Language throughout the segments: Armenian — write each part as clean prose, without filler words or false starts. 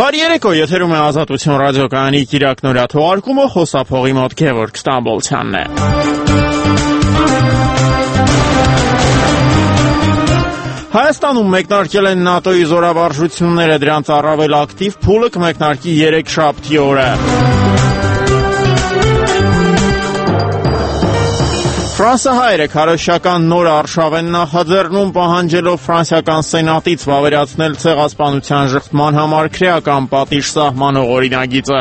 Բարի երեկո, եթերում է Ազատություն ռադիոկայանի կիրակնօրյա թողարկումը, խոսափողի մոտ Գևորգ Ստամբոլցյանն է։ Հայաստանում մեկնարկել են ՆԱՏՕ-ի զորավարժությունները, դրանց առավել ակտիվ փուլը կմեկնարկի 3 շաբթի օրը։ Ֆրանսահայերը քարոզչական նոր արշավ են նախաձեռնում, պահանջելով ֆրանսիական սենատից վավերացնել ցեղասպանության ժխտման համար քրեական պատիժ սահմանող օրինագիծը։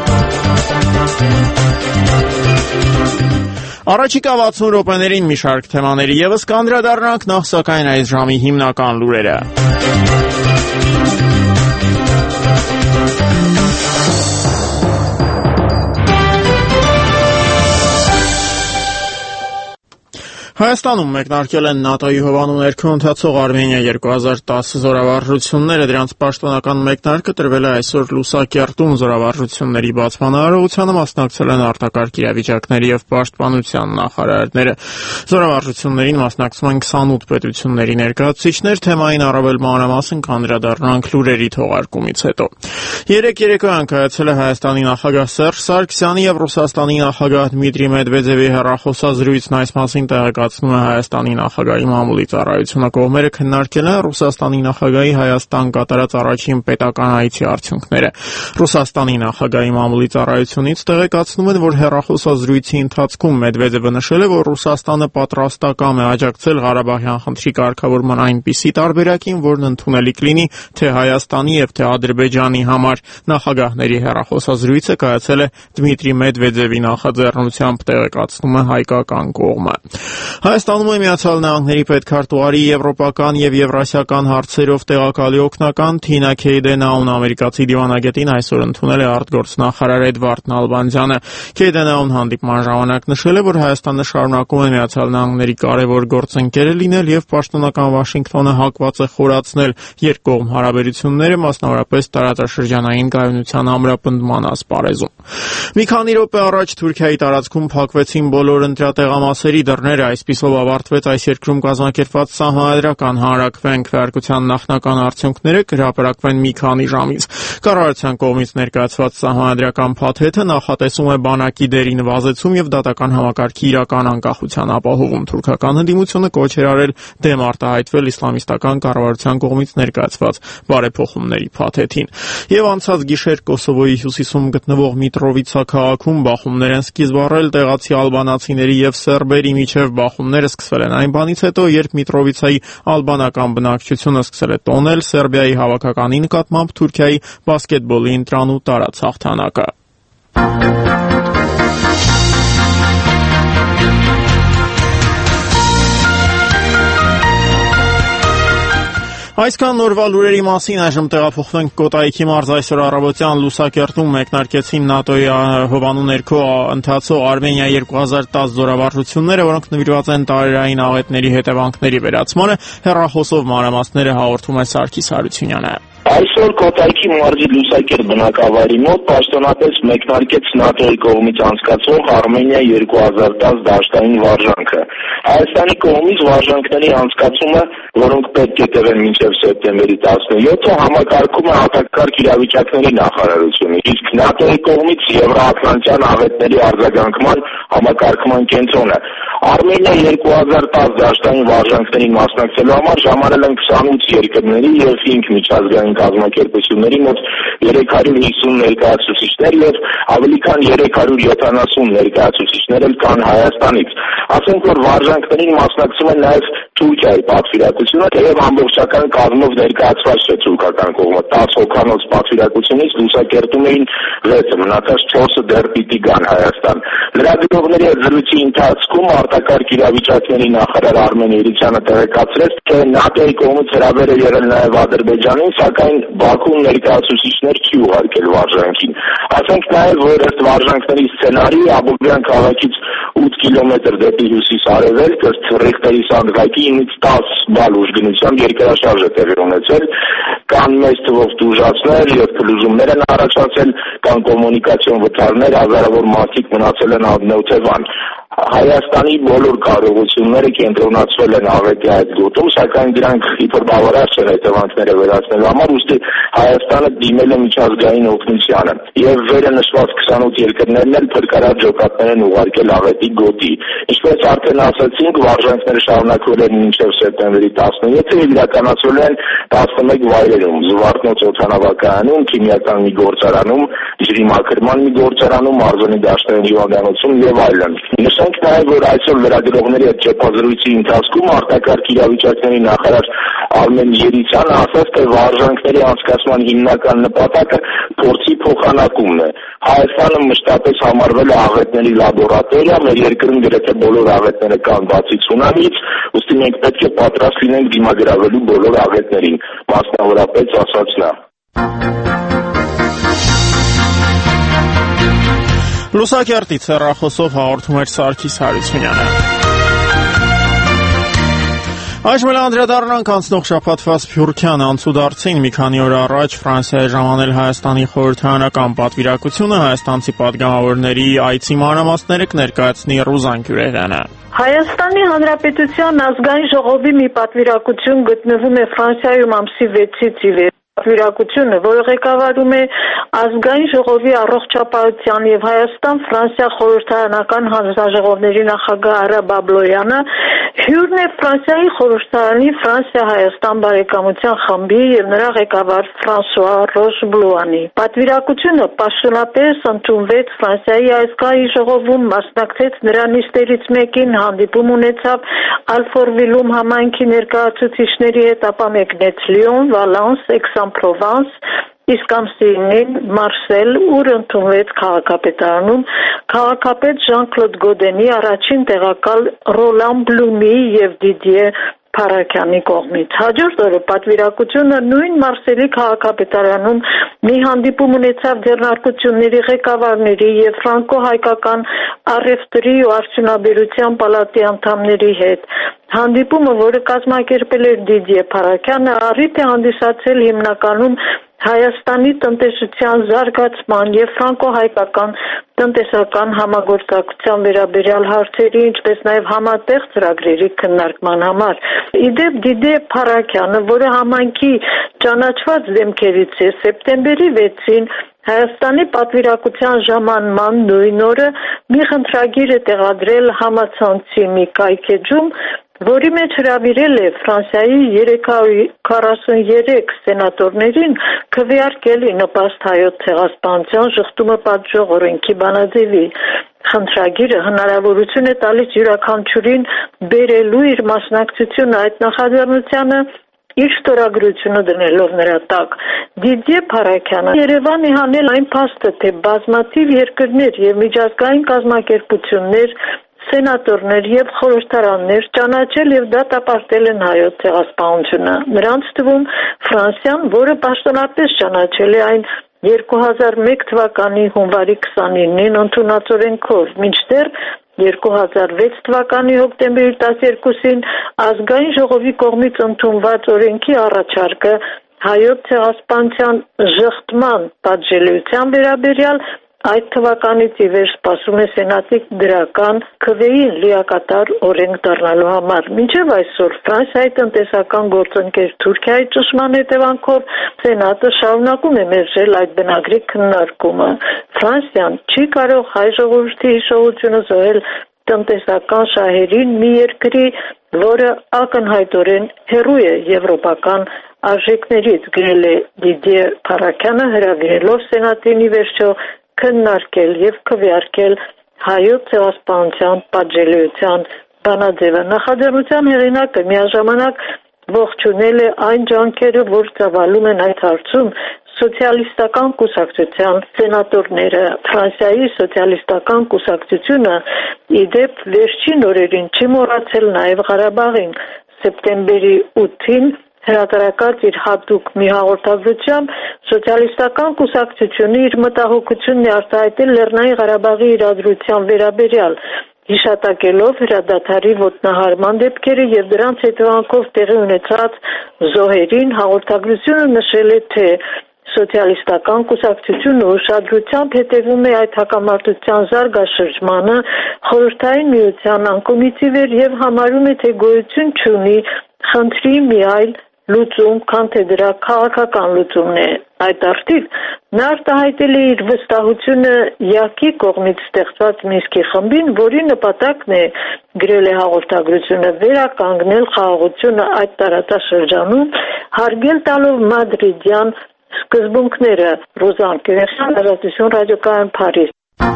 Առաջիկա 60 րոպեներին մի շարք թեմաների ևս կանդրադառնանք, նախ սակայն այս ժամի հիմնական լուրերը։ Հայաստանում մեկնարկել են ՆԱՏՕ-ի հովանու ներքո ընթացող Արմենիա 2010 զորավարժությունները, դրանց պաշտոնական մեկնարկը տրվել է այսօր Լուսակերտում։ Զորավարժությունների բացման արարողությանը մասնակցել են արտակարգ իրավիճակների եւ պաշտպանության նախարարները։ Զորավարժություններին մասնակցում են 28 պետությունների ներկայացուցիչներ, թեմային առավել մանրամասն կանդրադառնանք լուրերի թողարկումից հետո։ Երեկոյան կայացել է Հայաստանի նախագահ Սերժ Սարգսյանի եւ Ռուսաստանի նախագահ Դմիտրի Մեդվեդևի հեռախոսազրույցն, այս մասին տեղեկացնում է Հայաստանի նախագահի մամուլի ծառայությունը։ Կողմերը քննարկել են Ռուսաստանի նախագահի Հայաստան կատարած առաջին պետական այցի արդյունքները։ Ռուսաստանի նախագահի մամուլի ծառայությունից տեղեկացնում են, որ հեռախոսազրույցի ընթացքում Մեդվեդևը նշել է, որ Ռուսաստանը պատրաստակամ է աջակցել Ղարաբաղյան խնդրի կարգավորման այնպիսի տարբերակին, որն ընդունելի կլինի թե Հայաստանի եւ թե Ադրբեջանի համար։ Նախագահների հեռախոսազրույցը կայացել է Դմիտրի Մեդվեդևի նախաձեռնությամբ, տեղեկացնում է հայկական կողմը։ Հայաստանում է Միացյալ Նահանգների պետքարտուղարի եվրոպական եւ եվրասիական հարցերով տեղակալի օգնական Թինա Քեյդենաուն ամերիկացի դիվանագետին այսօր ընդունել է արտգործնախարար Էդվարդ Նալբանդյանը։ Քեյդենաուն հանդիպման ժամանակ նշել է, որ Հայաստանը շարունակում է Միացյալ Նահանգների կարևոր գործընկերը լինել եւ պաշտոնական Վաշինգտոնը հակված է խորացնել երկկողմ հարաբերությունները, մասնավորապես տարածաշրջանային կայունության ամրապնդման ասպարեզում։ Մի քանի րոպե առաջ Թուրքիայի տարածքում փակվեցին բոլոր ընտրատեղամասերի դռները, այսպիսով ավարտվեց այս երկրում կազմակերպված սահմանադրական հանրաքվեն քվեարկության նախնական արդյունքները կհրապարակվեն մի քանի ժամից։ Կառավարության կողմից ներկայացված սահմանադրական փաթեթը նախատեսում է բանակի դերի նվազեցում եւ դատական համակարգի իրական անկախության ապահովում։ Թուրքական հնդիմությունը կոչ էր արել դեմ արտահայտվել իսլամիստական կառավարության կողմից ներկայացված բարեփոխումների փաթեթին։ Եվ անցած գիշեր Կոսովոյի հյուսիսում գտնվող Միտրովիցա քաղաքում բախումներ են սկիզբ առել տեղացի ալբանացիների եւ սերբերի միջև։ Բախումները սկսվել են այն բանից հետո, երբ Միտրովիցայի ալբանական բնակչությունը սկսել է տոնել Սերբիայի հավաքականի նկատմամբ Թուրքիայի բասկետբոլի ընտրանու տարած հաղթանակը։ Այսքան նորվա լուրերի մասին, այժմ տեղափոխվենք Կոտայքի մարզ։ Այսօր առավոտյան Լուսակերտում մեկնարկեցին ՆԱՏՕ-ի հովանու ներքո ընթացող Արմենիա 2010 զորավարժությունները, որոնք նվիրված են տարերային աղետների հետևանքների վերացմանը։ Հեռախոսով մանրամասները հաղորդում է Սարգիս Հարությունյանը։ Այսօր Կոտայքի մարզի Լուսակերտ բնակավայրի մոտ պաշտոնապես մեկնարկեց ՆԱՏՕ-ի կողմից անցկացվող Արմենիա 2010 դաշտային վարժանքը։ Հայաստանի կողմից վարժանքների անցկացումը, որոնք պետք է տևեն մինչև սեպտեմբերի 17-ը, համակարգում է արտակարգ իրավիճակների նախարարությունը, իսկ ՆԱՏՕ-ի կողմից Եվրոատլանտյան աղետների արձագանքման համակարգման կենտրոնը։ Արմենիա 2010 դաշտային վարժանքներին մասնակցելու համար ժամանել են 28 երկրների եւ 5 միջազգային կազմակերպությունների մոտ 350 ներկայացուցիչներ եւ ավելի քան 370 ներկայացուցիչներ էլ կան Հայաստանից։ Ասենք որ վարժանքներին մասնակցում են նաեւ Թուրքիայի պատվիրակությունը, թեև ամբողջական կազմով ներկայացված չէ թուրքական կողմը։ 10 հոգանոց պատվիրակությունից Լուսակերտում էին 6-ը, մնացած 4-ը դեռ պիտի գան Հայաստան։ Լրագրողների հետ զրույցի ընթացքում արտակարգ իրավիճակների նախարար Արմեն Երիցյանը տեղեկացրեց, թե ՆԱՏՕ-ի կողմից հրավեր է եղել նաև Ադրբեջանին, սակայն Բաքուն ներկայացուցիչներ չի ուղարկել վարժանքին։ Ասենք նաև, որ ըստ վարժանքների սցենարի Աբովյան քաղաքից 8 կիլոմետր դեպի հյուսիս-արևելք ըստ Ռիխտերի սանդղակի 9-ից 10 բալ ուժգնությամբ երկրաշարժ է տեղի ունեցել, կան մեծ թվով տուժածներ եւ փլուզումներ են առաջացել, կան կոմունիկացիոն վթարներ, հազարավոր մարդիկ մնացել են անօթևան։ Հայաստանի բոլոր կարողությունները կենտրոնացվել են աղետի այդ գոտում, սակայն դրանք իբր բավարար չեն հետևանքները վերացնելու համար, ուստի Հայաստանը դիմել է միջազգային օգնությանը եւ վերը նշված 28 երկրներն էլ փրկարար ջոկատներ են ուղարկել աղետի գոտի։ Ինչպես արդեն ասացինք, վարժանքները շարունակվել են մինչև սեպտեմբերի 17-ը եւ իրականացվել են 11 վայրերում՝ Զվարթնոց օդանավակայանում, քիմիական մի գործարանում, ջրի մաքրման մի գործարանում, Մարզոնի դաշտային հիվանդանոցում եւ այլն։ Նշենք նաեւ, որ այսօր լրագրողների հետ ճեպազրույցի ընթացքում արտակարգ իրավիճակների նախարար Արմեն Երիցյանը ասաց, թե վարժանքների անցկացման հիմնական նպատակը փորձի փոխանակումն է։ Հայաստանը մշտապես համարվել է աղետների լաբորատորիա, մեր երկրում գրեթե բոլոր աղետները կան բացի ցունամիից, ուստի մենք պետք է պատրաստ լինենք դիմագրավելու բոլոր աղետներին, մասնավորապես ասաց նա։ Լուսակերտից հեռախոսով հաղորդում էր Սարգիս Հարությունյանը։ Այժմ էլ անդրադառնանք անցնող շաբաթվա Սփյուռքյան անցուդարձին։ Մի քանի օր առաջ Ֆրանսիայի ժամանել Հայաստանի խորհրդարանական պատվիրակությունը հայաստանցի падգամավորների այցի մանրամասները կներկայացնի Ռուզան Գյուրերյանը։ Հայաստանի Հանրապետության ազգային ժողովի մի պատվիրակություն գտնվում է Ֆրանսիայում ամսի 6-ից ի վեր։ Պատվիրակությունը, որը ղեկավարում է ազգային ժողովի առողջապահության եւ Հայաստան-Ֆրանսիա խորհրդարանական հանձնաժողովների նախագահ Արա Բաբլոյանը, հյուրն է Ֆրանսիայի խորհրդարանի Ֆրանսիա-Հայաստան բարեկամության խմբի եւ նրա ղեկավար Ֆրանսուଆ Ռոշբլուանի։ Պատվիրակությունը պաշտոնապես ընդունվեց Ֆրանսիայի ազգային ժողովում, մասնակցեց նրա նիստերից մեկին, հանդիպում ունեցավ Ալֆորվիլում համայնքի ներկայացուցիչների հետ, ապա մեկնեց Լիոն, Վալանս, Aix-en-Provence, իսկ ամսի 9-ին Մարսել, ուր ընդունվեց քաղաքապետարանում քաղաքապետ Ժան-Կլոդ Գոդենի առաջին տեղակալ Ռոլան Բլումի եւ Դիդիե Փարաքյանի կողմից։ Հաջորդ օրը պատվիրակությունը նույն Մարսելի քաղաքապետարանում մի հանդիպում ունեցավ ձեռնարկությունների ղեկավարների եւ ֆրանկո-հայկական առևտրի ու արդյունաբերության պալատի անդամների հետ։ Հանդիպումը, որը կազմակերպել էր Դիդիե Փարաքյանը, առիթ է հանդիսացել հիմնականում Հայաստանի տնտեսության զարգացման եւ ֆրանկո-հայկական տնտեսական համագործակցության վերաբերյալ հարցերի, ինչպես նաեւ համատեղ ծրագրերի քննարկման համար։ Իդեպ Դիդիե Փարաքյանը, որը համայնքի ճանաչված դեմքերից է, սեպտեմբերի 6-ին Հայաստանի պատվիրակության ժամանման նույն օրը մի խնդրագիր է տեղադրել համացանցի մի կայքեջում, որի մեջ հրավիրել է Ֆրանսիայի 343 սենատորներին քվեարկել նպաստ հայոց ցեղասպանության շղթումը պատժող օրենքի բանաձևի։ Խնդրագիրը հնարավորություն է տալիս յուրաքանչյուրին բերելու իր մասնակցությունը այդ նախաձեռնությանը, իր ստորագրությունը դնելով նրա տակ։ Դիդիե Փարաքյանը Երևան է հանել այն փաստը, թե բազմաթիվ երկրներ եւ միջազգային կազմակերպություններ, սենատորներ եւ խորհրդարաններ ճանաչել եւ դատապարտել են հայոց ցեղասպանությունը։ Նրանց թվում Ֆրանսիան, որը պաշտոնապես ճանաչել է այն 2001 թվականի հունվարի 29-ին ընդունած օրենքով, մինչդեռ 2006 թվականի հոկտեմբերի 12-ին ազգային ժողովի կողմից ընդունված օրենքի առաջարկը հայոց ցեղասպանության ժխտման պատժելիության վերաբերյալ այդ թվականից ի վեր սպասում է սենատի դրական քվեին լիակատար օրենք դառնալու համար։ Մինչև այսօր Ֆրանսիայի տնտեսական գործընկեր Թուրքիայի ճնշման հետևանքով սենատը շարունակում է մերժել այդ բնագրի քննարկումը։ Ֆրանսիան չի կարող հայ ժողովրդի հիշողությունը զոհել տնտեսական շահերին մի երկրի, որը ակնհայտորեն հեռու է եվրոպական արժեքներից, գրել է Դիդիե Փարաքյանը, հրավիրելով սենատին ի վերջո քննարկել եւ քվեարկել հայոց ցեղասպանության պատժելիության բանաձևը։ Նախաձեռնության հեղինակը միաժամանակ ողջունել է այն ջանքերը, որ ծավալում են այդ հարցում սոցիալիստական կուսակցության սենատորները։ Ֆրանսիայի սոցիալիստական կուսակցությունը իդեպ վերջին օրերին չի մոռացել նաեւ Ղարաբաղին։ Սեպտեմբերի 8-ին հրատարակած իր հատուկ մի հաղորդագրությամբ սոցիալիստական կուսակցությունը իր մտահոգությունն է արտահայտել Լեռնային Ղարաբաղի իրադրության վերաբերյալ, հիշատակելով հրադադարի ոտնահարման դեպքերը եւ դրանց հետևանքով տեղի ունեցած զոհերին, հաղորդագրությունը նշել է, թե սոցիալիստական կուսակցությունը ուշադրությամբ հետևում է այդ հակամարտության զարգաշրջմանը, խորհրդային միության անկումից ի վեր եւ համարում է, թե գոյություն չունի խնդրի մի այլ լուծում, քան թե դրա քաղաքական լուծումն է։ Այդ արդիվ նա արտահայտել է իր վստահությունը ԵԱԿ-ի կողմից ստեղծված Մինսկի խմբին, որի նպատակն է, գրել է հաղորդագրությունը, վերականգնել խաղաղությունը այդ տարածաշրջանում, հարգել տալով մադրիդյան սկզբունքները։ Ռոզան Կերեխյան, Ազատություն ռադիոկայան, Փարիզ։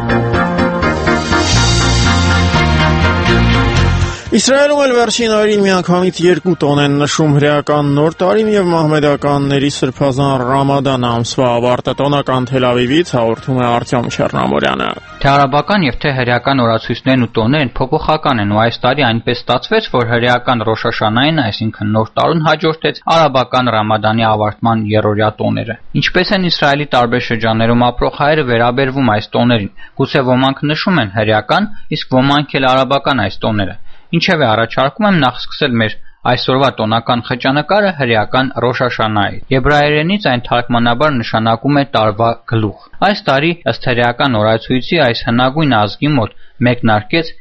Իսրայելում էլ վերջին օրերին միանգամից 2 տոն են նշում հրեական նոր տարին եւ մահմեդականների սրբազան Ռամադան ամսվա ավարտը։ Տոնական Թել Ավիվից հաղորդում է Արտյոմ Չեռնամորյանը։ Թե արաբական եւ թե հրեական օրացույցներն ու տոներն փոփոխական են ու այս տարի այնպես ստացվեց, որ հրեական Ռոշ Հաշանային, այսինքն նոր տարուն հաջորդեց արաբական Ռամադանի ավարտման երրորդյա տոները։ Ինչպես են Իսրայելի տարբեր շրջաններում ապրող հայերը վերաբերվում այս տոներին։ Գուցե ոմանք նշում են հրեական, իսկ ոմանք էլ արաբական այս տոները։ Ինչևէ, առաջարկում եմ նախ սկսել մեր այսօրվա տոնական խճանկարը հրեական Ռոշ Հաշանայի։ Եբրայերենից այն թարգմանաբար նշանակում է տարվա գլուխ։ Այս տարի ըստ հրեական օրացույցի այս հնագույն ազգի մոտ մեկնարկեց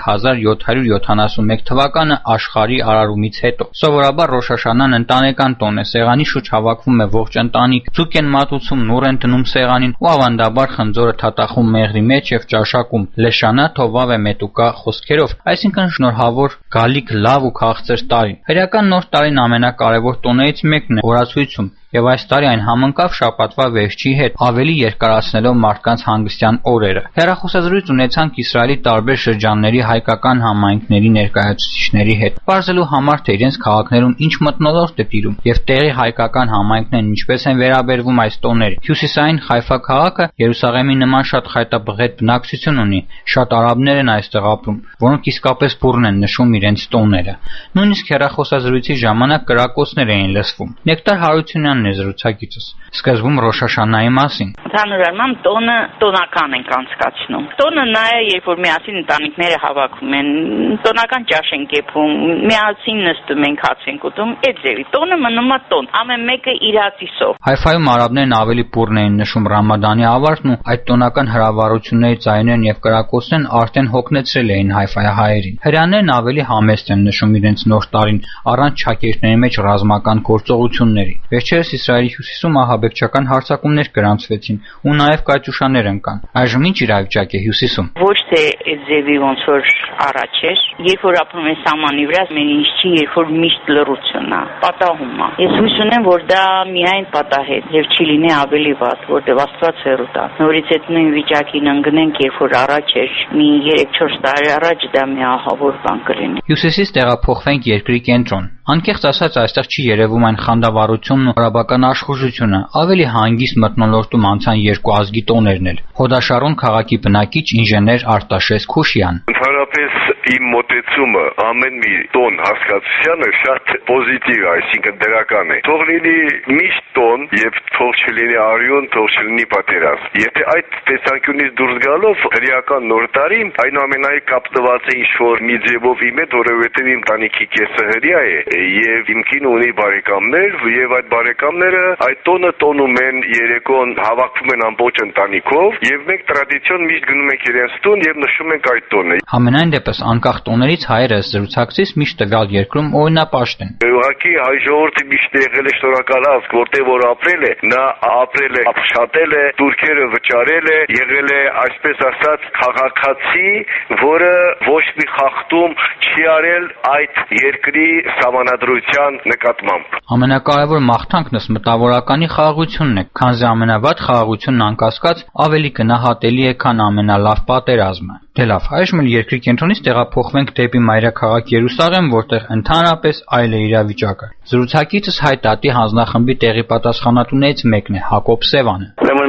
5771 թվականը աշխարհի արարումից հետո։ Սովորաբար Ռոշ Հաշանան ընտանեկան տոն է, սեղանի շուրջ հավաքվում է ողջ ընտանիք, ձուկ են մատուցում, նուռ են դնում սեղանին ու ավանդաբար խնձորը թաթախում մեղրի մեջ եւ ճաշակում Լեշանա Թովավե Մետուկա խոսքերով, այսինքն շնորհավոր գալիք լավ ու քաղցր տարին։ Հրեական նոր տարին ամենակարևոր տոներից մեկն է օրացույցում եւ այս տարի այն համընկավ շաբաթվա վերջի հետ, ավելի երկարացնելով մարդկանց հանգստյան օրերը։ Հեռախոսազրույց ունեցանք Իսրայելի տարբեր շրջանների հայկական համայնքների ներկայացուցիչների հետ, բարձելու համար թե իրենց քաղաքներում ինչ մթնոլորտ է տիրում եւ տեղի հայկական համայնքներն ինչպես են վերաբերվում այս տոներին։ Հյուսիսային Հայֆա քաղաքը Երուսաղեմի նման շատ խայտաբղետ բնակչություն ունի, շատ արաբներ են այստեղ ապրում, որոնք իսկապես բուռն են նշում իրենց տոները։ Նույնիսկ հեռախոսազրույցի ժամանակ կրակոցներ էին լսվում։ Նեկտար Հարությունյանն է զրուցակիցս։ Սկզբում Ռոշ Հաշանայի մասին։ Ընդհանուր առմամբ տոնը տոնական ենք անցկացնում։ Տոնը նա է, երբ որ միասին ընտանիքները հավաքում են, տոնական ճաշ են կեփում, միասին նստում են, հաց են ուտում, այդ ձևի։ Տոնը մնում է տոն, ամեն մեկը իր հատիսով։ Հայֆայում արաբներն ավելի բուռն էին նշում Ռամադանի ավարտն ու այդ տոնական հրավառությունների ձայներն եւ կրակոցներն արդեն հոգնեցրել էին Հայֆայի հայերին։ Հրեաներն ավելի համեստ են նշում իրենց նոր տարին առանց չակերտների մեջ ռազմական գործողությունների։ Վերջերս Իսրայելի հյուսիսում ահաբեկչական հարձակումներ գրանցվեցին ու նաև կայծուշաներ ընկան։ Այժմ ինչ իրավիճակ է հյուսիսում։ Ոչ թե այդ ձևի ոնց որ առաջ էր, երբ որ ապրում են սահմանի վրա, մեն ինչ չի, երբ որ միշտ լռություն է, պատահում է։ Ես հույս ունեմ, որ դա միայն պատահեց եւ չի լինի ավելի վատ, որտեղ Աստված հեռու տա։ Նորից այդ նույն վիճակին ընկնենք, երբ որ առաջ էր, մի 3-4 տարի առաջ դա մի ահավոր բան կլինի։ Հյուսիսից տեղափոխվենք երկրի կենտրոն։ Անկեղծ ասած, այստեղ չի երևում այն խանդավառությունն ու արաբական աշխուժությունը, ավելի հանգիստ մթնոլորտում անցան երկու ազգի տոներն էլ։ Հոդաշարուն քաղաքի բնակիչ ինժեներ Արտաշես Քուշյան։ Ընդհանրապես իմ մոտեցումը ամեն մի տոն հասկացությանը շատ պոզիտիվ, այսինքն դրական է։ Թող լինի միշտ տոն եւ թող չլինի արյուն, թող չլինի պատերազմ։ Եթե այդ տեսանկյունից դուրս գալով հրեական նոր տարին այնուամենայնիվ կապված է ինչ-որ մի ձևով իմ հետ, որովհետեւ իմ տանիքի կեսը հրեա է եւ իմ կինը ունի բարեկամներ եւ այդ բարեկամները այդ տոնը տոնում են, երեկոն հավաքվում են ամբողջ ընտանիքով եւ մենք տրադիցիոն միշտ գնում ենք իրենց տուն եւ նշում ենք այդ տոնը։ Համենայն դեպս անկախ տոներից հայերը զրուցակցից միշտ տվյալ երկրում օրինապաշտ են։ Ուղղակի հայ ժողովուրդը միշտ եղել է շնորհակալ ազգ, որտեղ որ ապրել է, նա ապրել է, աշխատել է, турքերը վճարել է, եղել է այսպես ասած քաղաքացի, որը ոչ մի խախտում չի արել այդ երկրի սահմանադրության նկատմամբ։ Ամենակարևոր մաղթանքն ըստ մտավորականի խաղաղությունն է, քանզի ամենավատ խաղաղությունն անկասկած ավելի գնահատելի է, քան ամենալավ պատերազմը։ Դե լավ, այժմ էլ երկրի կենտրոնից տեղափոխվենք դեպի մայրաքաղաք Երուսաղեմ, որտեղ ընդհանրապես այլ է իրավիճակը։ Զրուցակիցս Հայ Տատի հանձնախմբի տեղի պատասխանատուներից մեկն է Հակոբ Սևանը։ Ուրեմն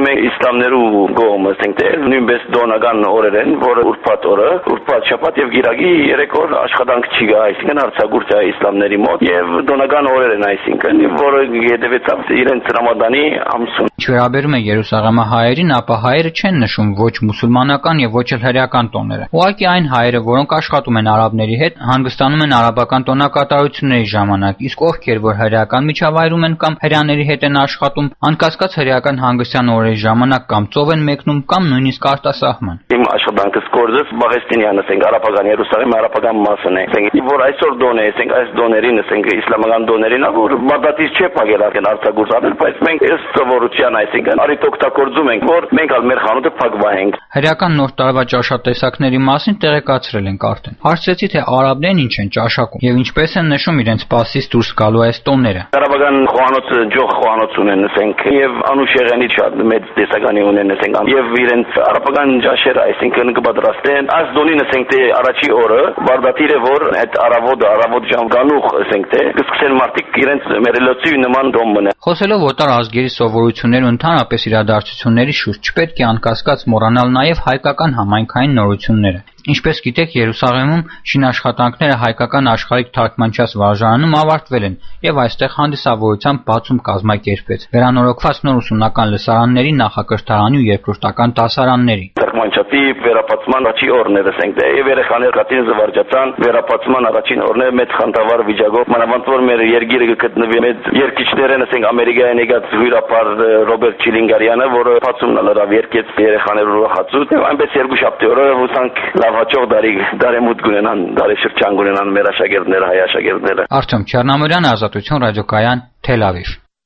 մենք իսլամներու գոմը ասենք թե նույնպես դոնական օրեր են, որը ուրբաթ օրը, ուրբաթ շաբաթ եւ գիրակի 3 օր աշխատանք չի գա, այսինքն հարցագուրծ է իսլամների մոտ եւ դոնական օրեր են, այսինքն որը հետեւեցավ իրենց Ռամադանի ամսուն։ Չվերաբերում է Երուսաղեմահայերին, ապա հայերը չեն նշում ոչ մուսուլմանական եւ ոչ էլ հրեական տոները։ Ուղղակի այն հայերը, որոնք աշխատում են արաբների հետ, հանգստանում են արաբական տոնակատարությունների ժամանակ, իսկ ովքեր որ հրեական միջավայրում են կամ հրեաների հետ են աշխատում, անկասկած հրեական հանգստյան օրերի ժամանակ կամ ծով են մեկնում կամ նույնիսկ արտասահման։ Իմ աշխատանքս կորձս Բաղեստինյան, ասենք արաբական Երուսաղեմ արաբական մասն է։ Ասենք որ այսօր դոն է, ասենք այս դոներին, ասենք իսլամական դոներին, որ մադատից չէ փակելական արտագուրծ անել, բայց մենք այս սովորության, այսինքն արիտ օգտագործում ենք, որ մենք ալ մեր խանութը փակվահենք։ Հրեական նոր տարվա ճաշատեսակների մասին տեղեկացրել ենք արդեն։ Հարցրեցի, թե արաբներն ինչ են ճաշակում եւ ինչպես են նշում իրենց սպասից դուրս գալու այս տոները։ Արաբական խոհանոց ջող խոհանոց ունեն, ասենք, եւ անուշեղենի շատ մեծ տեսականի ունեն, ասենք, եւ իրենց արաբական ճաշերը, այսինքն կպատրաստեն այս դոնին, ասենք, թե առաջի օրը բարդատիրը որ այդ արավոտ ժամ գանուխ, ասենք, թե կսկսեն մարդիկ իրենց մերելոցի նման դոմ մնա։ Խոսելով օտար ազգերի սովորությունների ու ընդհանրապես իրադարձությունների շուրջ չպետք է անկասկած մոռանալ նաեւ հայկական համայնքային նորությունները։ Ինչպես գիտեք, Երուսաղեմում շինաշխատանքները հայկական աշխարհիկ թարգմանչաց վարժարանում ավարտվել են եւ այստեղ հանդիսավորությամբ բացում կազմակերպվեց վերանորոգված նոր ուսումնական լսարանների, նախակրթարանի ու երկրորդական դասարանների։ Թարգմանչատի վերապացման առաջի օրն էր, ասենք, թե երեխաները կատին զվարճացան վերապացման առաջին օրն է մեծ խանդավառ վիճակով, մանավանդ որ մեր երգիրը կգտնվի մեծ երկիչներն, ասենք, Ամերիկայից եկած հյուրապար Ռոբերտ Չիլինգարյանը, որը բացումն լրավ երկեց երեխաները ուրախացու, եւ այնպես երկու շաբթի օրը հուսանք հաջող դարեմուտ գունենան, դարեշրջան գունենան մեր աշակերտները, հայ աշակերտները։ Արտյոմ Չեռնամուրյան, Ազատություն ռադիոկայան, Թել Ավիվ։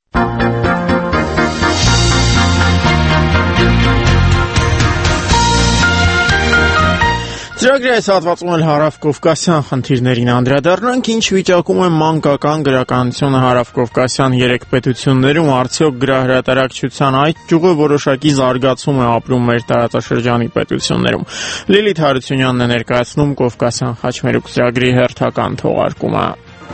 Ծրագրի այս հատվածում էլ հարավկովկասյան խնդիրներին անդրադառնանք, ինչ վիճակում է մանկական գրականությունը հարավկովկասյան 3 պետություններում, արդյոք գրահրատարակչության այդ ճյուղը որոշակի զարգացում է ապրում մեր տարածաշրջանի պետություններում։ Լիլիթ Հարությունյանն է ներկայացնում Կովկասյան խաչմերուկ ծրագրի հերթական թողարկումը։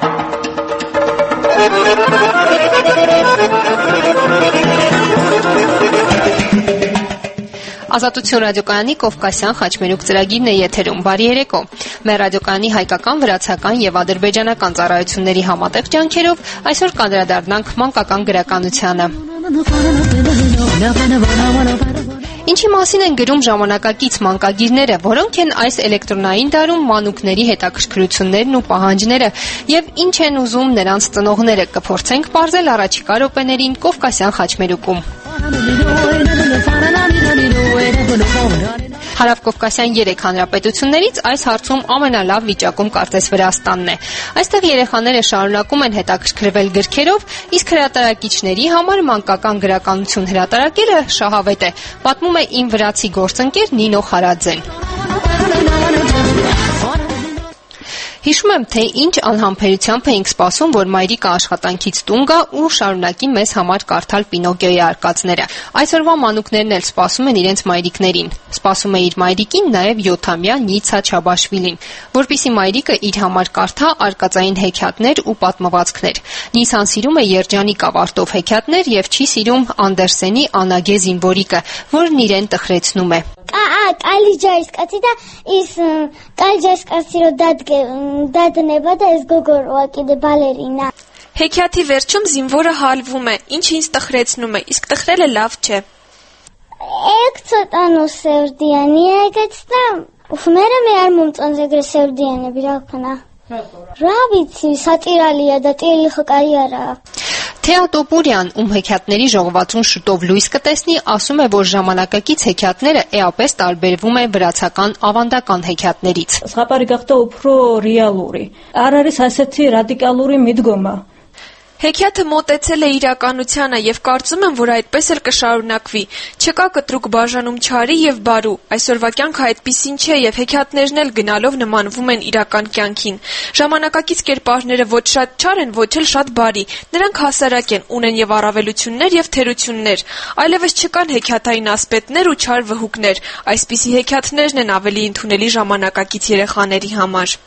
Ազատություն ռադիոկայանի Կովկասյան խաչմերուկ ծրագիրն է եթերում։ Բարի երեկո։ Մեր ռադիոկայանի հայկական, վրացական եւ ադրբեջանական ծառայությունների համատեղ ջանքերով այսօր կանդրադառնանք մանկական գրականությանը։ Ինչի մասին են գրում ժամանակակից մանկագիրները, որոնք են այս էլեկտրոնային դարում մանուկների հետաքրքրություններն ու պահանջները եւ ինչ են ուզում նրանց ծնողները, կփորձենք պարզել առաջիկա րոպեներին Կովկասյան խաչմերուկում։ Հարավկովկասյան 3 հանրապետություններից այս հարցում ամենալավ վիճակում կարծես Վրաստանն է։ Այստեղ երեխաները շարունակում են հետաքրքրվել գրքերով, իսկ հրատարակիչների համար մանկական գրականություն հրատարակելը շահավետ է, պատմում է իմ վրացի գործընկեր Նինո Խարաձեն։ Հիշում եմ, թե ինչ անհամբերությամբ էինք սպասում, որ մայրիկը աշխատանքից տուն գա ու շարունակի մեզ համար կարդալ Պինոկիոյի արկածները։ Այսօրվա մանուկներն էլ սպասում են իրենց մայրիկներին։ Սպասում է իր մայրիկին նաև 7-ամյա Նիցա Չաբաշվիլին, որպեսզի մայրիկը իր համար կարդա արկածային հեքիաթներ ու պատմվածքներ։ Նիսան սիրում է երջանիկ ավարտով հեքիաթներ եւ չի սիրում Անդերսենի Անագե զինվորիկը, որն իրեն տխրեցնում է։ Կալիջայս կացի դա իս կալիջայս կացի რო դադնեբա դա իս գոգոր ուակի դե բալերինա։ Հեքիաթի վերջում զինվորը հալվում է, ինչ ինձ տխրեցնում է, իսկ տխրելը լավ չէ։ Եկ ծոտանու Սևդյանի եկեցտամ, ուխմերը մի արմում ծանձեգրը Սևդյանը բիրակնա։ Ռաբիցի սատիրալիա դա տիելի խկայարա։ Թեա Տոպուրյան, ում հեքիաթների ժողովածուն շուտով լույս կտեսնի, ասում է, որ ժամանակակից հեքիաթները էապես տարբերվում է վրացական ավանդական հեքիաթներից։ Սխապարի գաղթա ուփրո ռիալուրի։ Արարիս ասեցի ռադիկալուրի միդգոմա։ Հեքիաթը մոտեցել է իրականությանը եւ կարծում եմ, որ այդպես էլ կշարունակվի։ Չկա կտրուկ բաժանում չարի եւ բարու։ Այսօրվա կյանքը այդպիսին չէ եւ հեքիաթներն էլ գնալով նմանվում են իրական կյանքին։ Ժամանակակից կերպարները ոչ շատ չար են, ոչ էլ շատ բարի։ Նրանք հասարակ են, ունեն եւ առավելություններ եւ թերություններ։ Այլևս չկան հեքիաթային ասպետներ ու չար վհուկներ։ Այսպիսի հեքիաթներն են ավելի ընդունելի ժամանակակից երեխաների համար։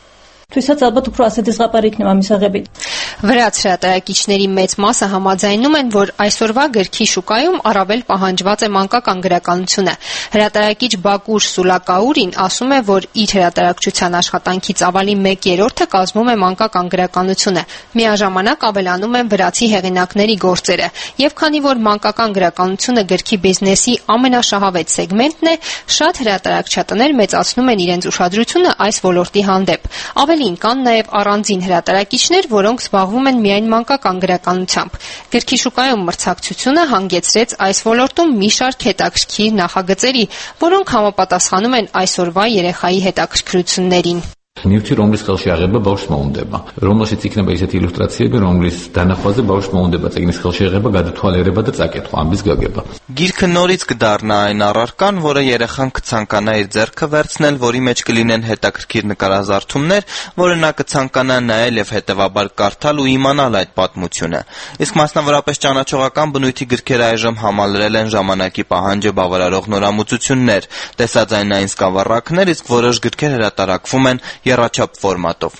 Թույսած ალბათ უფრო ասացիզղապարիկն եմ ամիսաղեբին։ Վրաց հրատարակիչների մեծ մասը համաձայնում են, որ այսօրվա գրքի շուկայում առավել պահանջված է մանկական գրականությունը։ Հրատարակիչ Բակուր Սուլակաուրին ասում է, որ իր հրատարակչության աշխատանքից ավելի 1/3-ը կազմում է մանկական գրականությունը։ Միաժամանակ ավելանում են վրացի հեղինակների գործերը, եւ քանի որ մանկական գրականությունը գրքի բիզնեսի ամենաշահավետ սեգմենտն է, շատ հրատարակչատներ մեծացնում են իրենց ուշադրությունը այս ոլորտի հանդեպ։ Ավելին կան նաև առանձին հրատարակիչներ, որոնք զբաղվում են միայն մանկական գրականությամբ։ Գրքի շուկայում մրցակցությունը հանգեցրեց այս ոլորտում մի շարք հետաքրքիր նախագծերի, որոնք համապատասխանում են այսօրվա երեխայի հետաքրքրություններին։ Նյութի ռոմլիս խելշեղեբը բաուշ մոնդեբա։ Ռոմլիսի ցիկնը բեյսետ իլյուստրացիա ռոմլիս դանախոզը բաուշ մոնդեբա ցիկնիս խելշեղեբը գադթուալերեբա դա ցակեթ ամբիս գագեբա։ Գիրքը նորից կդառնա այն առարկան, որը երեխան կցանկանա իր ձեռքը վերցնել, որի մեջ կլինեն հետաքրքիր նկարազարդումներ, որը նա կցանկանա նայել եւ հետեւաբար կարդալ ու իմանալ այդ պատմությունը։ Իսկ մասնավորապես ճանաչողական բնույթի գրքերը այժմ համալրել են ժամանակի պահանջը բավարարող նորամուծություններ, տեսաձայնային սկավառակներ, իսկ որոշ գրքեր հրատարակվում են եռաչափ ֆորմատով։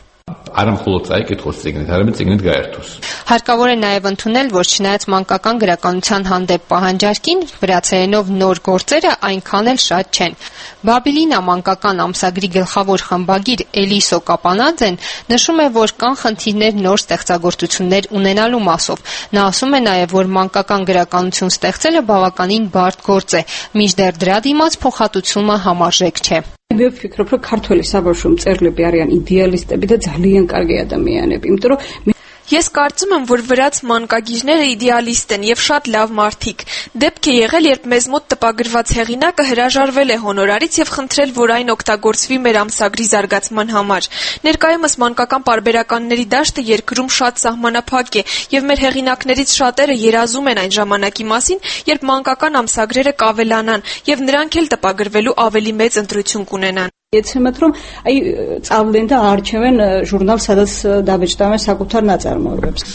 Հարկավոր է նաև ընդունել, որ չնայած մանկական գրականության հանդեպ պահանջարկին, վրացերենով նոր գործերը այնքան էլ շատ չեն։ Բաբիլինա մանկական ամսագրի գլխավոր խմբագիր Էլիսո Կապանաձեն նշում է, որ կան խնդիրներ նոր ստեղծագործություններ ունենալու մասով։ Նա ասում է նաև, որ մանկական գրականություն ստեղծելը բավականին բարդ գործ է, մինչդեռ դրա դիմաց փոխհատուցումը համարժեք չէ։ Მე ვფიქრობ, რომ ქართველი საბავშვო მწერლები არიან იდეალისტები და ძალიან კარგი ადამიანები, იმიტომ რომ Ես կարծում եմ, որ վրաց մանկագիրները իդեալիստ են եւ շատ լավ մարդիկ։ Դեպք է եղել, երբ մեզ մոտ տպագրված հեղինակը հրաժարվել է հոնորարից եւ խնդրել, որ այն օգտագործվի մեր ամսագրի զարգացման համար։ Ներկայումս մանկական պարբերականների դաշտը երկրում շատ սահմանափակ է եւ մեր հեղինակներից շատերը երազում են այն ժամանակի մասին, երբ մանկական ամսագրերը կավելանան եւ նրանք էլ տպագրվելու ավելի մեծ ընտրություն կունենան։ Եცեմათ რომ აი წავლენ და არჩევენ ჟურნალს, სადაც დაბეჭდავენ საკუთარ ნაწარმოებებს։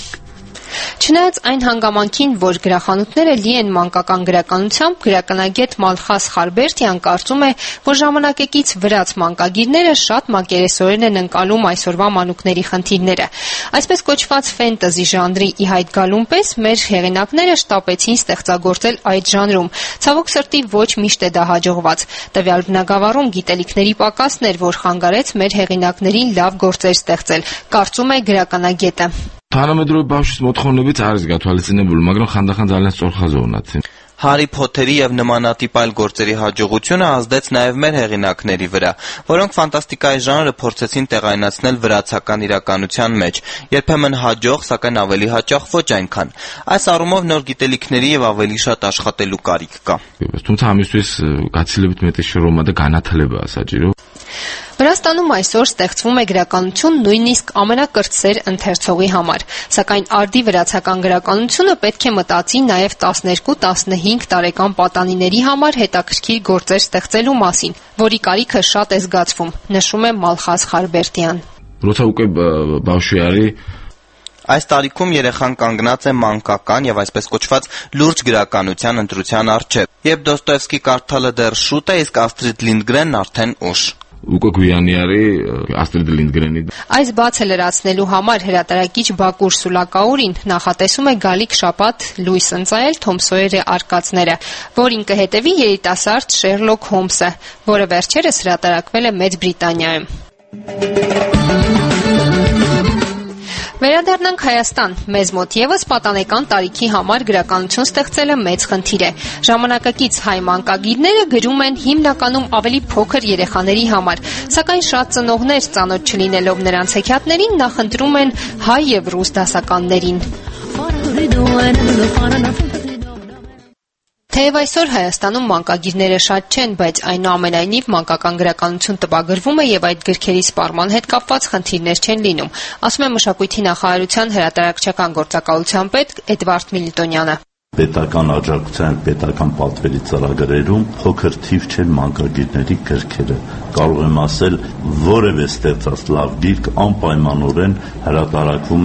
Չնայած այն հանգամանքին, որ գրախանութները լի են մանկական գրականությամբ, գրականագետ Մալխաս Խարբերտյան կարծում է, որ ժամանակակից վրաց մանկագիրները շատ մակերեսորեն են ընկալում այսօրվա մանուկների խնդիրները։ Այսպես կոչված ֆենտեզի ժանրի ի հայտ գալուն պես մեր հեղինակները շտապեցին ստեղծագործել այդ ժանրում։ Ցավոք սրտի ոչ միշտ է դա հաջողված։ Տվյալ բնագավառում գիտելիքների պակասն էր, որ խանգարեց մեր հեղինակներին լավ գործեր ստեղծել, կարծում է գրականագետը։ Თანამედროვე ბავშვის მოთხოვნებიც არის გათვალისწინებული, მაგრამ ხანდახან ძალიან სწორხაზოვნად. Հարի Փոթերի եւ նմանատիպ այլ գործերի հաջողությունը ազդեց նաեւ մեր հեղինակների վրա, որոնք ֆանտաստիկայի ժանրը փորձեցին տեղայնացնել վրացական իրականության մեջ, երբեմն հաջող, սակայն ավելի հաճախ ոչ այնքան։ Այս առումով նոր գիտելիքների եւ ավելի շատ աշխատելու կարիք կա։ Თუმცა ამისთვის გაცილებით მეტი შრომა და განათლებაა საჭირო. Վրաստանում այսօր ստեղծվում է գրականություն նույնիսկ ամենակրտսեր ընթերցողի համար, սակայն արդի վրացական գրականությունը պետք է մտածի նաև 12-15 տարեկան պատանիների համար հետաքրքիր գործեր ստեղծելու մասին, որի կարիքը շատ է զգացվում, նշում է Մալխաս Խարբերտյան։ Ռոცა უკვე բავშვი არის Այս տարիքում երեխան կանգնած է մանկական եւ այսպես կոչված լուրջ գրականության ընտրության առջեւ։ Երբ Դոստոևսկի կարդալը դեռ շուտ է, իսկ Աստրիդ Լինդգրենն արդեն ուշ։ Უკვე გვიანი არის Աստրիդ Լինդգրենի։ Այս բացը լրացնելու համար հրատարակիչ Բակուր Սուլակաուրին նախատեսում է գալիք շաբաթ լույս ընծայել Թոմ Սոյերի արկածները, որին կհետևի երիտասարդ Շերլոք Հոլմսը, որը վերջերս հրատարակվել է Մեծ Բրիտանիայում։ Վերադառնանք Հայաստան։ Մեզ մոտ եւս պատանեկան տարիքի համար գրականություն ստեղծելը մեծ խնդիր է։ Ժամանակակից հայ մանկագիրները գրում են հիմնականում ավելի փոքր երեխաների համար, սակայն շատ ծնողներ ծանոթ չլինելով նրանց հեքիաթներին նախընտրում են հայ եւ ռուս դասականներին։ Թեև այսօր Հայաստանում մանկագիրները շատ չեն, բայց այնուամենայնիվ մանկական գրականություն տպագրվում է եւ այդ գրքերի սպառման հետ կապված խնդիրներ չեն լինում, ասում է Մշակույթի նախարարության հրատարակչական գործակալության պետ Էդվարդ Միլտոնյանը։ Պետական աջակցության, պետական պատվերի ծրագրերում փոքր թիվ չեն մանկագիրների գրքերը։ Կարող եմ ասել, որևէ ստեղծած լավ գիրք անպայմանորեն հրատարակվում է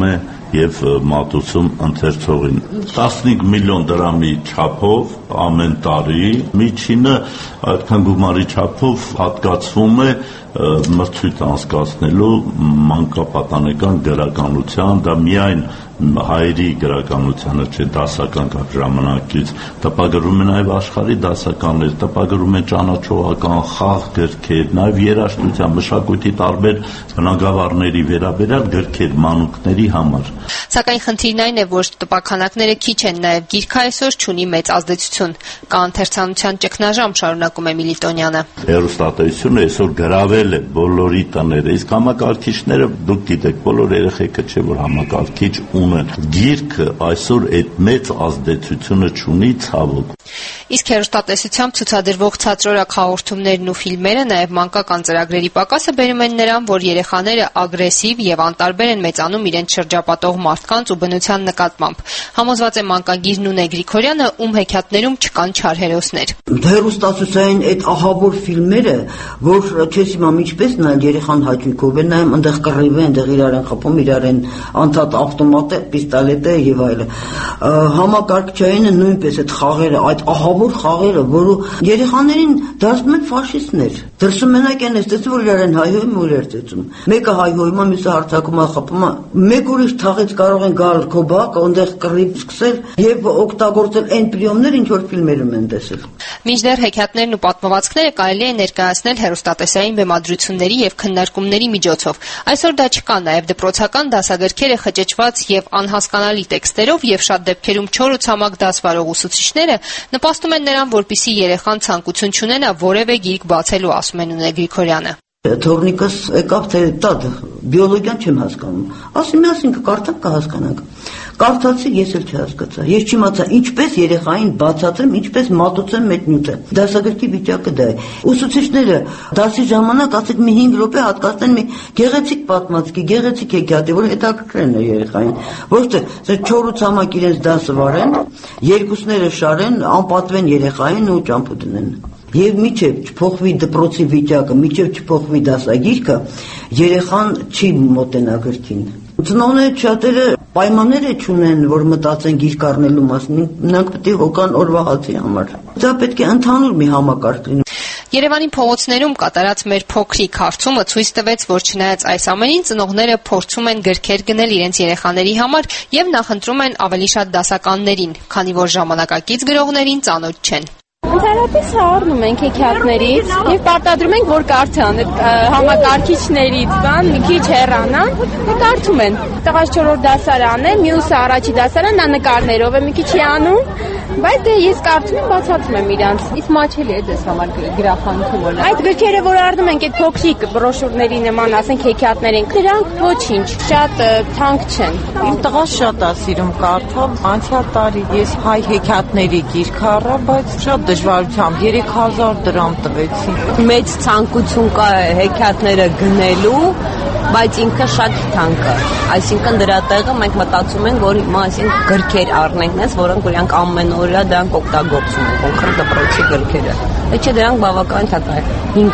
եւ մատուցում ընթերցողին 15 միլիոն դրամի չափով ամեն տարի միջինը այդքան գումարի չափով հատկացվում է մրցույթ անցկացնելու մանկապատանեկան գրականության, դա միայն հայերի գրականությանը չէ, դասական ժամանակից տպագրում է նաև աշխարհի դասականներ, տպագրում է ճանաչողական խաղ գրքեր, նաև երաժշտության, մշակույթի տարբեր բնագավառների վերաբերյալ գրքեր մանուկների համար։ Սակայն խնդիրն այն է, որ տպաքանակները քիչ են, նաև գիրքը այսօր չունի մեծ ազդեցություն։ Կա ընթերցանության ճգնաժամ, շարունակում է Միլիտոնյանը։ Հեռուստատեսությունը այսօր գրավել է բոլորի տները, իսկ համակարգիչները դուք գիտեք, բոլոր երեխեքը չէ, որ համակարգիչ ունեն։ Գիրքը այսօր այդ մեծ ազդեցությունը չունի, ցավոք։ Իսկ հեռուստատեսությամբ ցուցադրվող ցածրորակ հաղորդումներն ու ֆիլմերը, նաև մանկական ծրագրերի պակասը բերում են նրան, որ երեխաները ագրեսիվ եւ անտարբեր են մեծանում իրենց շրջապատող մարդկանց ու բնության նկատմամբ։ Համոզված է մանկագիր Նունե Գրիգորյանը, ում հեքիաթներում չկան չար հերոսներ։ Հեռուստացույցային այդ ահավոր ֆիլմերը, որ չես իմամ ինչպես նայել, երեխան հաճույքով է նայում, այնտեղ կռիվ է, այնտեղ իրար են խփում, իրար են անդադ ավտոմատ է, պիստոլետ է եւ այլն։ Համակարգչայինը նույնպես այդ խաղերը, այդ ահավոր խաղերը, որը երեխաներին դարձնում են ֆաշիստներ։ Դրսում մենակ են տեսնում, որ իրար են հայհոյում ու իրար ծեծում։ Մեկը հայհոյում է, մյուսը հարձակում է, խփում է։ Մեկ ուրիշ թաղից կարող են գալ քո բակ, այնտեղ կռիվ սկսել եւ օգտագործել այն պրիոմներ, ինչ որ ֆիլմերում են տեսել։ Մինչդեռ հեքիաթներն ու պատմվածքները կարելի է ներկայացնել հեռուստատեսային բեմադրությունների եւ քննարկումների միջոցով։ Այսօր դա չկա, նաեւ դպրոցական դասագրքերը խճճված եւ անհասկանալի տեքստերով եւ շատ դեպքերում չոր ու ցամաք դաս վարող ուսուցիչները նպաստում են նրան, որպեսզի երեխան ցանկություն չունենա որևէ գիրք բացելու, ասում է Նունե Գրիգորյանը։ Թորնիկս եկավ թե տադ բիոլոգիան չեմ հասկանում։ Ասի միասին կկարդամ կհասկանանք։ Կարդացի, ես էլ չհասկացա։ Ես չիմացա ինչպես երեխային բացատրեմ, ինչպես մատուցեմ այդ նյութը։ Դասագրքի վիճակը դա է։ Ուսուցիչները դասի ժամանակ ասեք մի 5 րոպե հատկացնեն մի գեղեցիկ պատմվածքի, գեղեցիկ հեքիաթի, որ հետաքրքրեն է երեխային։ Ոչ թե չոր ու ցամաք իրենց դասը վարեն, երկուսները շարեն, անպատվեն երեխային ու ճամփու դնեն։ Եվ միջև չփոխվի դպրոցի վիճակը, միջև չփոխվի դասագիրքը, երեխան չի մոտենա գրքին։ Ծնողները շատերը պայմաններ չունեն, որ մտածեն գիրք առնելու մասին, նրանք պետք է հոգան օրվա հացի համար։ Դա պետք է ընդհանուր մի համակարգ լինի։ Երևանի փողոցներում կատարած մեր փոքրիկ հարցումը ցույց տվեց, որ չնայած այս ամենին, ծնողները փորձում են գրքեր գնել իրենց երեխաների համար եւ նախընտրում են ավելի շատ դասականներին, քանի որ ժամանակակից գրողներին ծանոթ չեն։ Ընդհանրապես առնում ենք հեքիաթներից եւ պարտադրում ենք, որ կարդան համակարգիչներից բան մի քիչ հեռանան եւ կարդում են։ Տղաս 4-րդ դասարան է, մյուսը առաջի դասարան, նա նկարներով է մի քիչ անում, բայց դե ես կարդում եմ, բացատրում եմ իրանց։ Իսկ մաչելի է դες համար գրախանութը։ Այդ գրքերը, որ առնում ենք, այդ փոքրիկ բրոշուրների նման, ասենք հեքիաթներ են, դրանք ոչինչ, շատ թանկ չեն։ Իմ տղան շատ է սիրում կարդալ, անցյալ տարի ես հայ հեքիաթների գիրք առա, բայց շատ դժվարությամբ 3000 դրամ տվեցի։ Մեծ ցանկություն կա հեքիաթները գնելու, բայց ինքը շատ թանկ է։ Այսինքն դրա տեղը մենք մտածում ենք, որ հիմա այսինքն գրքեր առնենք, որոնք իրանք ամեն օր դրանք օգտագործում են, կոնկրետ դպրոցի գրքերը։ Չէ, դրանք բավական թանկ է։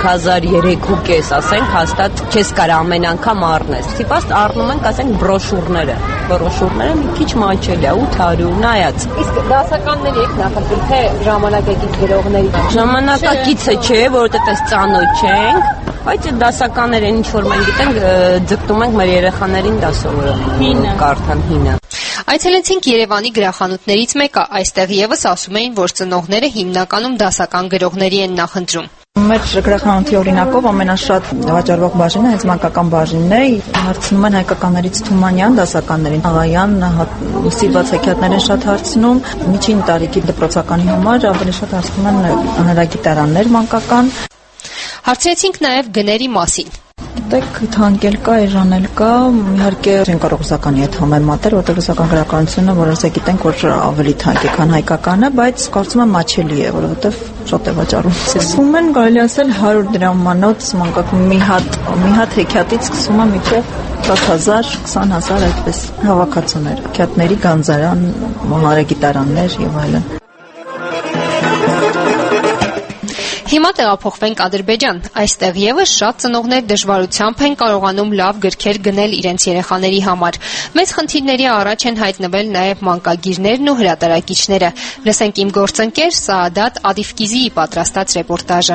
5300 ասենք, հաստատ չես կարող ամեն անգամ առնես։ Սիպաստ առնում ենք, ասենք, բրոշուրները։ Բրոշուրները մի քիչ մաչելի է, 800 նայած։ Իսկ դասականների եք նախընտրում, թե ժամանակակից գրողների։ Ժամանակակիցը չէ, որովհետեւ այս ծանոթ չենք, բայց դասականները ինչ որ մենք գիտենք, ձգտում ենք մեր երեխաներին դա սովորել, կարդան հինը։ Այցելեցինք Երևանի գրախանութներից մեկը, այստեղ եւս ասում էին, որ ծնողները հիմնականում դասական գրողների են նախընտրում։ Մեր գրախանութի օրինակով ամենաշատ վաճառվող բաժինը հենց մանկական բաժինն է, հարցնում են հայկականներից Թումանյան դասականներին, Աղայան, սիրված հեքիաթներ են շատ հարցնում, միջին տարիքի դպրոցականի համար ավելի շատ հարցնում են հանրագիտարաններ մանկական։ Հարցրեցինք նաև գների մասին։ Գիտեք, թանկել կա, էժանել կա, իհարկե չեն կարող ռուսականի հետ համեմատել, որտեղ ռուսական գրականությունը, որոնց գիտենք, որ ավելի թանկ է, քան հայկականը, բայց կարծում եմ մաչելի է, որովհետև շատ է վաճառում։ Սկսում են, կարելի ասել 100 դրամանոց մանկական մի հատ հեքիաթից սկսում է մինչև 10,000, 20,000 այդպես հավաքածուներ, հեքիաթների գանձարան, հանրագիտարաններ եւ այլն։ Հիմա տեղափոխվենք Ադրբեջան։ Այստեղ եւս շատ ծնողներ դժվարությամբ են կարողանում լավ գրքեր գնել իրենց երեխաների համար։ Մեծ խնդիրների առաջ են հայտնվել նաեւ մանկագիրներն ու հրատարակիչները։ Լսենք իմ գործընկեր Սաադատ Ադիֆկիզիի պատրաստած ռեպորտաժը։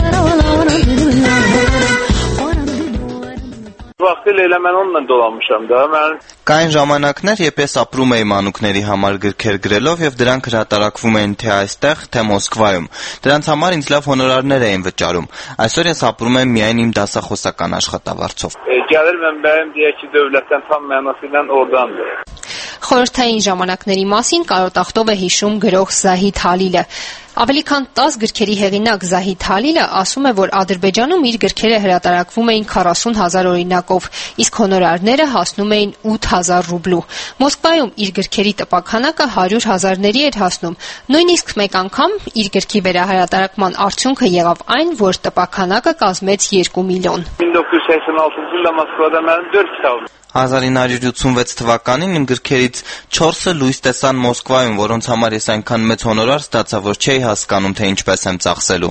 Կային ժամանակներ, երբ ես ապրում էի մանուկների համար գրքեր գրելով եւ դրանք հրատարակվում էին թե այստեղ, թե Մոսկվայում։ Դրանց համար ինձ լավ հոնորարներ էին վճարում։ Այսօր ես ապրում եմ միայն իմ դասախոսական աշխատավարձով։ Խորհրդային ժամանակների մասին կարոտախտով է հիշում գրող Զահիդ Հալիլը։ Ավելի քան 10 գրքերի հեղինակ Զահիդ Հալիլը ասում է, որ Ադրբեջանում իր գրքերը հրատարակվում էին 40,000 օրինակով, իսկ հոնորարները հասնում էին 8,000 ռուբլու։ Մոսկվայում իր գրքերի տպաքանակը 100,000-ների էր հասնում։ Նույնիսկ մեկ անգամ իր գրքի վերահրատարակման արդյունքը եղավ այն, որ տպաքանակը կազմեց 2 միլիոն։ 1986 թվականին իմ գրքերից 4-ը լույս տեսան Մոսկվայում, որոնց համար ես այնքան մեծ հոնորար ստացա, որ չէի հասկանում, թե ինչպես եմ ծախսելու։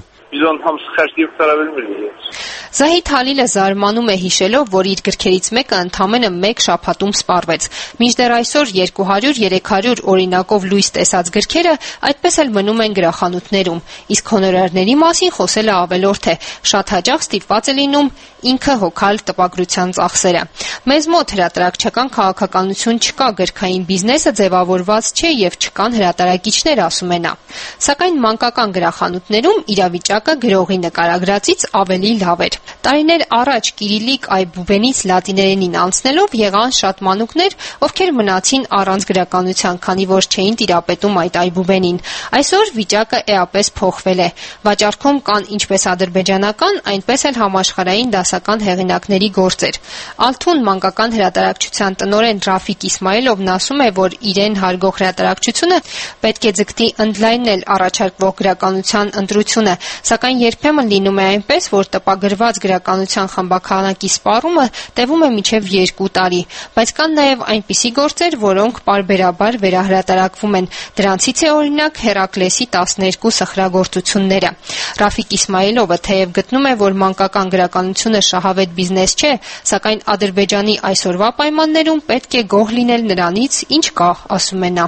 Զահիդ Հալիլը զարմանում է հիշելով, որ իր գրքերից մեկը ընդամենը 1 շաբաթում սպառվեց։ Մինչդեռ այսօր 200-300 օրինակով լույս տեսած գրքերը այդպես էլ մնում են գրախանութներում, իսկ հոնորարների մասին խոսելը ավելորդ է, շատ հաճախ ստիպված է լինում ինքը հոգալ տպագրության ծախսերը։ Մեզ մոտ հրատարակչական քաղաքականություն չկա, գրքային բիզնեսը ձևավորված չէ եւ չկան հրատարակիչներ, ասում է նա։ Սակայն մանկական գրախանութներում իրավիճակը գրողի նկարագրածից ավելի լավ էր։ Տարիներ առաջ Կիրիլիկ Այբուբենից լատիներենին անցնելով եղան շատ մանուկներ, ովքեր մնացին առանց գրականության, քանի որ չէին տիրապետում այդ Այբուբենին։ Այսօր վիճակը էապես փոխվել է։ Վաճառքում կան ինչպես ադրբեջանական, այնպես էլ համաշխարհային դասական հեղինակների գործեր։ Ալթուն մանկական հրատարակչության տնօրեն Ռաֆիկ Իսմայելովն ասում է, որ իրեն հարգող հրատարակչությունը պետք է ձգտի ընդլայնել առաջարկվող գրականության ընտրությունը, սակայն երբեմն լինում է այնպես, որ տպագրված գրականության խմբաքանակի սպառումը տևում է մինչև 2 տարի, բայց կան նաև այնպիսի գործեր, որոնք պարբերաբար վերահրատարակվում են։ Դրանցից է օրինակ Հերակլեսի 12 սխրագործությունները։ Ռաֆիկ Իսմայելովը թեև գտնում է, որ մանկական գրականությունը շահավետ բիզնես չէ, սակայն Ադրբեջանի այսօրվա պայմաններում պետք է գոհ լինել նրանից, ինչ կա, ասում է նա։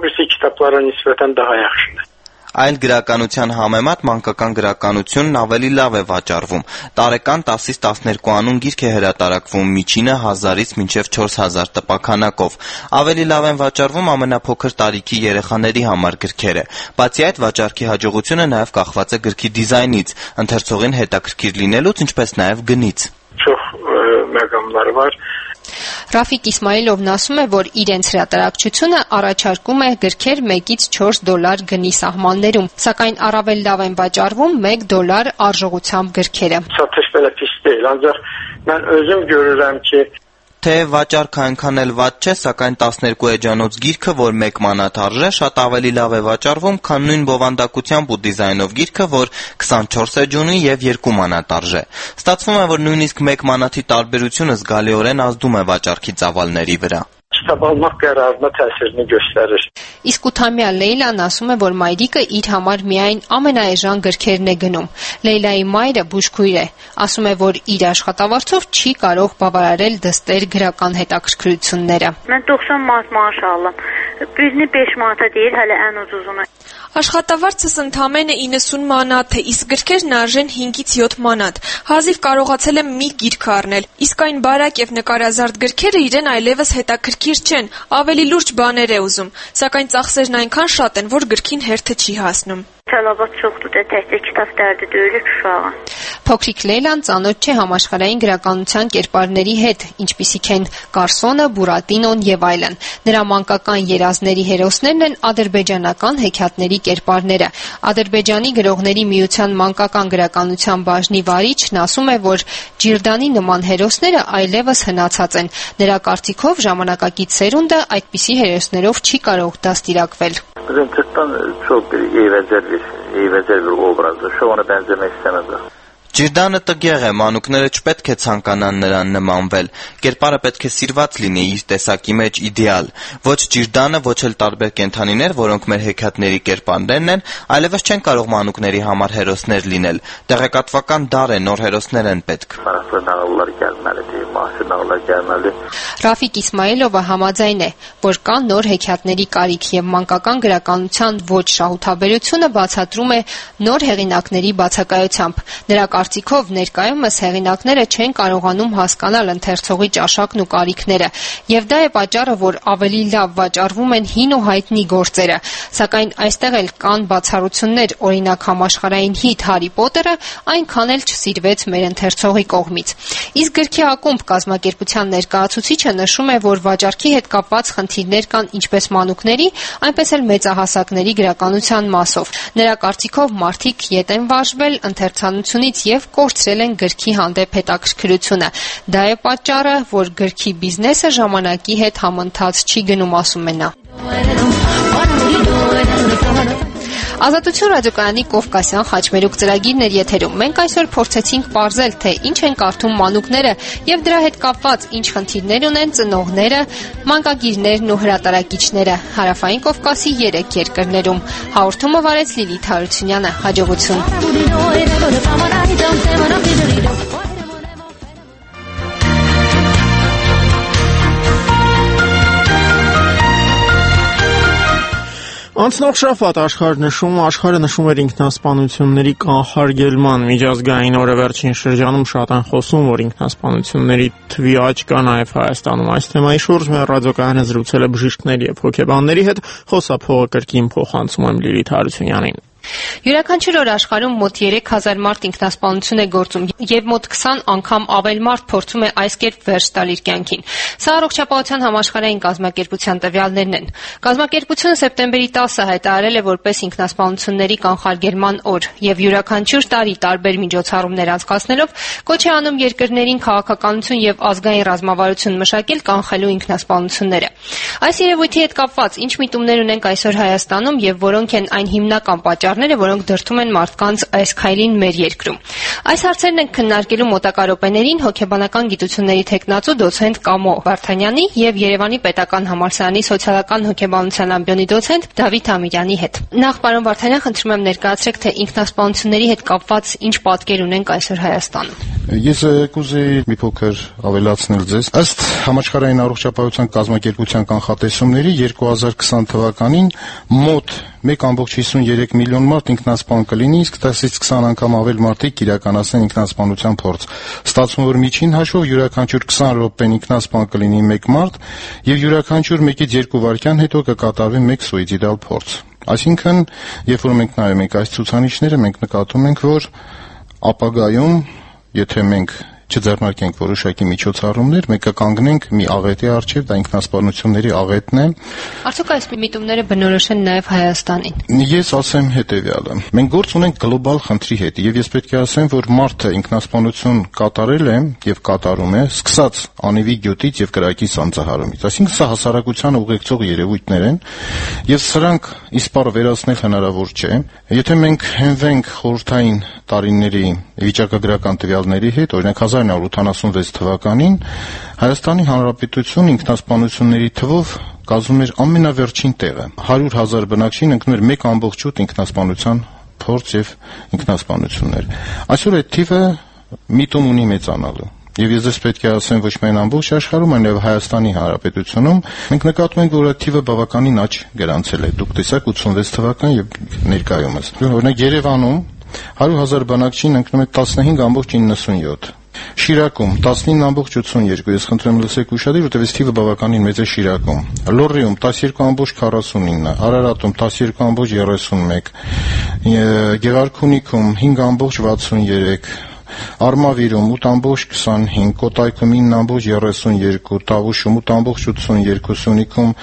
Այլ գրականության համեմատ մանկական գրականությունն ավելի լավ է վաճառվում։ Տարեկան 10-ից 12 անուն գիրք է հրատարակվում, միջինը 1000-ից մինչև 4000 տպաքանակով։ Ավելի լավ են վաճառվում ամենափոքր տարիքի երեխաների համար գրքերը։ Բացի այդ, վաճառքի հաջողությունը նաև կախված է գրքի դիզայնից, ընթերցողին հետաքրքիր լինելուց, ինչպես նաև գնից։ Ռաֆիկ Իսմայելովն ասում է, որ իրենց հրատարակչությունը առաջարկում է գրքեր $1-4 գնի սահմաններում, սակայն առավել լավ են վաճառվում $1 արժողությամբ գրքերը։ Թե վաճառքը այնքան էլ վատ չէ, սակայն 12 էջանոց գիրքը, որ 1 մանաթ արժե, շատ ավելի լավ է վաճառվում, քան նույն բովանդակությամբ ու դիզայնով գիրքը, որ 24 էջ ունի եւ 2 մանաթ արժե։ Ստացվում է, որ նույնիսկ 1 մանաթի տարբերությունը զգալիորեն ազդում է վաճառքի ծավալների վրա։ Իսկ 8-ամյա Լեյլան ասում է, որ մայրիկը իր համար միայն ամենաէժան գրքերն է գնում։ Լեյլայի մայրը բուժքույր է, ասում է, որ իր աշխատավարձով չի կարող բավարարել դստեր գրական հետաքրքրությունները։ Աշխատավարձս ընդամենը 90 մանաթ է, իսկ գրքերն արժեն 5-ից 7 մանաթ։ Հազիվ կարողացել եմ մի գիրք առնել, իսկ այն բարակ եւ նկարազարդ գրքերը իրեն այլևս հետաքրքիր չեն, ավելի լուրջ բաներ է ուզում, սակայն ծախսերն այնքան շատ են, որ գրքին հերթը չի հասնում։ Փոքրիկ Լեյլան ծանոթ չէ համաշխարհային գրականության կերպարների հետ, ինչպիսիք են Կարսոնը, Բուրատինոն եւ այլն։ Նրա մանկական երազների հերոսներն են ադրբեջանական հեքիաթների կերպարները։ Ադրբեջանի գրողների միության մանկական գրականության բաժնի վարիչն ասում է, որ Ջիրդանի նման հերոսները այլևս հնացած են։ Նրա կարծիքով ժամանակակից սերունդը այդպիսի հերոսներով չի կարող դաստիարակվել։ Ջիրդանը տգեղ է, մանուկները չպետք է ցանկանան նրան նմանվել, կերպարը պետք է սիրված լինի, իր տեսակի մեջ իդեալ, ոչ Ջիրդանը, ոչ էլ տարբեր կենդանիներ, որոնք մեր հեքիաթների կերպարներն են, այլևս չեն կարող մանուկների համար հերոսներ լինել, տեղեկատվական դար է, նոր հերոսներ են պետք։ Ռաֆիկ Իսմայելովը համաձայն է, որ կան նոր հեքիաթների կարիք եւ մանկական գրականության ոչ շահութաբերությունը բացատրում է նոր հեղինակների բացակայությամբ։ Նրա կարծիքով ներկայումս հեղինակները չեն կարողանում հասկանալ ընթերցողի ճաշակն ու կարիքները, եւ դա է պատճառը, որ ավելի լավ վաճառվում են հին ու հայտնի գործերը, սակայն այստեղ էլ կան բացառություններ, օրինակ համաշխարհային հիթ Հարի Պոթերը այնքան էլ չսիրվեց մեր ընթերցողի կողմից։ Իսկ գրքի ակումբ կազմակերպության ներկայացուցիչը նշում է, որ վաճառքի հետ կապված խնդիրներ կան ինչպես մանուկների, այնպես էլ մեծահասակների գրականության մասով։ Նրա կարծիքով մարդիկ ետ են վարժվել ընթերցանությունից եւ կորցրել են գրքի հանդեպ հետաքրքրությունը։ Դա է պատճառը, որ գրքի բիզնեսը ժամանակի հետ համընթաց չի գնում, ասում է նա։ Ազատություն ռադիոկայանի Կովկասյան խաչմերուկ ծրագիրն էր եթերում։ Մենք այսօր փորձեցինք պարզել, թե ինչ են կարդում մանուկները եւ դրա հետ կապված ինչ խնդիրներ ունեն ծնողները, մանկագիրներն ու հրատարակիչները Հարավային Կովկասի 3 երկրներում։ Հաղորդումը վարեց Լիլիթ Հարությունյանը։ Հաջողություն։ Անցնող շաբաթ աշխարհը նշում էր ինքնասպանությունների կանխարգելման միջազգային օրը վերջին շրջանում շատ են խոսում, որ ինքնասպանությունների թվի աճ կա նաև Հայաստանում։ Այս թեմայի շուրջ մեր ռադիոկայանը զրուցել է բժիշկների եւ հոգեբանների հետ, խոսափողը կրկին փոխանցում եմ Լիլիթ Հարությունյանին։ Յուրաքանչյուր օր աշխարհում մոտ 3000 մարդ ինքնասպանություն է գործում եւ մոտ 20 անգամ ավել մարդ փորձում է այս կերպ վերջ տալ իր կյանքին։ Սա Առողջապահության համաշխարհային կազմակերպության տվյալներն են։ Կազմակերպությունը սեպտեմբերի 10-ը հայտարարել է որպես ինքնասպանությունների կանխարգելման օր եւ յուրաքանչյուր տարի տարբեր միջոցառումներ անցկացնելով կոչ է անում երկրներին քաղաքականություն եւ ազգային ռազմավարություն մշակել կանխելու ինքնասպանությունները։ Այս երևույթի հետ կապված ինչ միտումներ ունենք այսօր Հայաստանում եւ որոնք են այն հիմնական պատճառները, որոնք դրդում են մարդկանց այս քայլին մեր երկրում։ Այս հարցերն ենք քննարկելու մոտակա րոպեներին հոգեբանական գիտությունների թեկնածու դոցենտ Կամո Վարդանյանի եւ Երևանի Պետական համալսարանի սոցիալական հոգեբանության ամբիոնի դոցենտ Դավիթ Ամիրյանի հետ։ Նախ, պարոն Վարդանյան, խնդրում եմ ներկայացրեք, թե ինքնասպանությունների հետ կապված ինչ պատկեր ունենք այսօր Հայաստանում։ Ես կուզեի մի փոքր ավելացնել ձեզ։ Ըստ Համաշխարհային առողջապահության կազմակերպության կանխատեսումների 2020 թվականին մոտ 1.53 միլիոն մարդ ինքնասպան կլինի, իսկ 10-ից 20 անգամ ավել մարդիկ կիրականացնեն ինքնասպանության փորձ։ Ստացվում որ միջին հաշվով յուրաքանչյուր 20 րոպեն ինքնասպան կլինի 1 մարդ եւ յուրաքանչյուր 1-ից 2 վայրկյան հետո կկատարվի 1 սուիցիդալ փորձ։ Այսինքն, երբ որ մենք նայում ենք այս ցուցանիշները, մենք նկատում ենք, որ ապագայում, եթե մենք չձեռնարկենք որոշակի միջոցառումներ, մենք կկանգնենք մի աղետի առջև, դա ինքնասպանությունների աղետն է։ Արդյոք այս միտումները բնորոշ են նաև Հայաստանին։ Ես ասեմ հետեւյալը. մենք գործ ունենք գլոբալ խնդրի հետ, եւ ես պետք է ասեմ, որ մարդը ինքնասպանություն կատարել է եւ կատարում է, սկսած անիվի գյուտից եւ կրակի սանձահարումից։ Այսինքն սա հասարակությանը ուղեկցող երևույթներ են, եւ սրանք իսպառ վերացնել հնարավոր չէ։ Եթե մենք հենվենք խորհրդային տարիների վիճակագրական տվյալների հետ, օրինակ 1986 թվականին Հայաստանի Հանրապետություն ինքնասպանությունների թվով կազմում էր ամենավերջին տեղը։ 100,000 բնակչին ընկնում էր 1.8 ինքնասպանության փորձ եւ ինքնասպանություններ։ Այսօր այդ թիվը միտում ունի մեծանալու։ Եվ ես պետք է ասեմ ոչ միայն ամբողջ աշխարհում, այլև Հայաստանի Հանրապետությունում մենք նկատում ենք, որ այդ թիվը բավականին աճ գրանցել է։ Դուք տեսաք 86 թվական եւ ներկայումս։ Օրինակ Երևանում 100,000 բնակչին ընկնում է 15.97, Շիրակում 19.82, ես խնդրեմ լսեք ուշադիր, որտեղ այս թիվը բավականին մեծ է Շիրակում, Լոռիում 12.49, Արարատում 12.31, Գեղարքունիքում 5.63, Արմավիրում 8.25, Կոտայքում 9.32, Տավուշում 8.82, Սյունիքում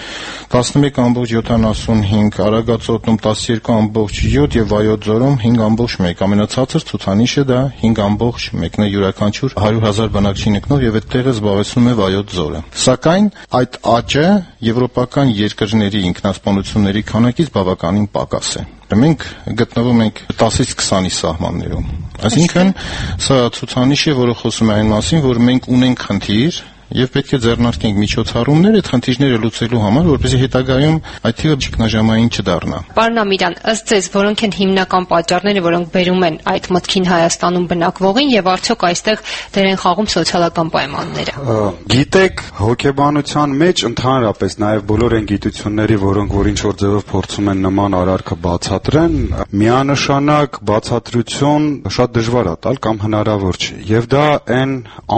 11.75, Արագածոտում 12.7 եւ Վայոց ձորում 5.1։ Ամենացածր ցուցանիշը դա 5.1-ն է յուրաքանչյուր 100,000 բնակչի ընկնող եւ այդ տեղը զբաղեցնում է Վայոց ձորը։ Սակայն այդ աճը եվրոպական երկրների ինքնասպանությունների քանակից բավականին պակաս է։ Մենք գտնվում ենք 10-ից 20-ի սահմաններում։ Այսինքն սա ցուցանիշ է, որը խոսում է այն մասին, որ մենք ունենք խնդիր եւ պետք է ձեռնարկենք միջոցառումներ այդ խնդիրները լուծելու համար, որպեսզի հետագայում այդ թիվը ճգնաժամային չդառնա։ Պարոն Ամիրյան, ըստ ձեզ, որոնք են հիմնական պատճառները, որոնք բերում են այդ մտքին Հայաստանում բնակվողին եւ արդյոք այստեղ դեր են խաղում սոցիալական պայմանները։ Գիտեք, հոգեբանության մեջ ընդհանրապես նաեւ բոլոր այն գիտությունների, որոնք որ ինչ որ ձևով փորձում են նման արարքը բացատրեն, միանշանակ բացատրություն շատ դժվար է տալ կամ հնարավոր չի։ Եվ դա այն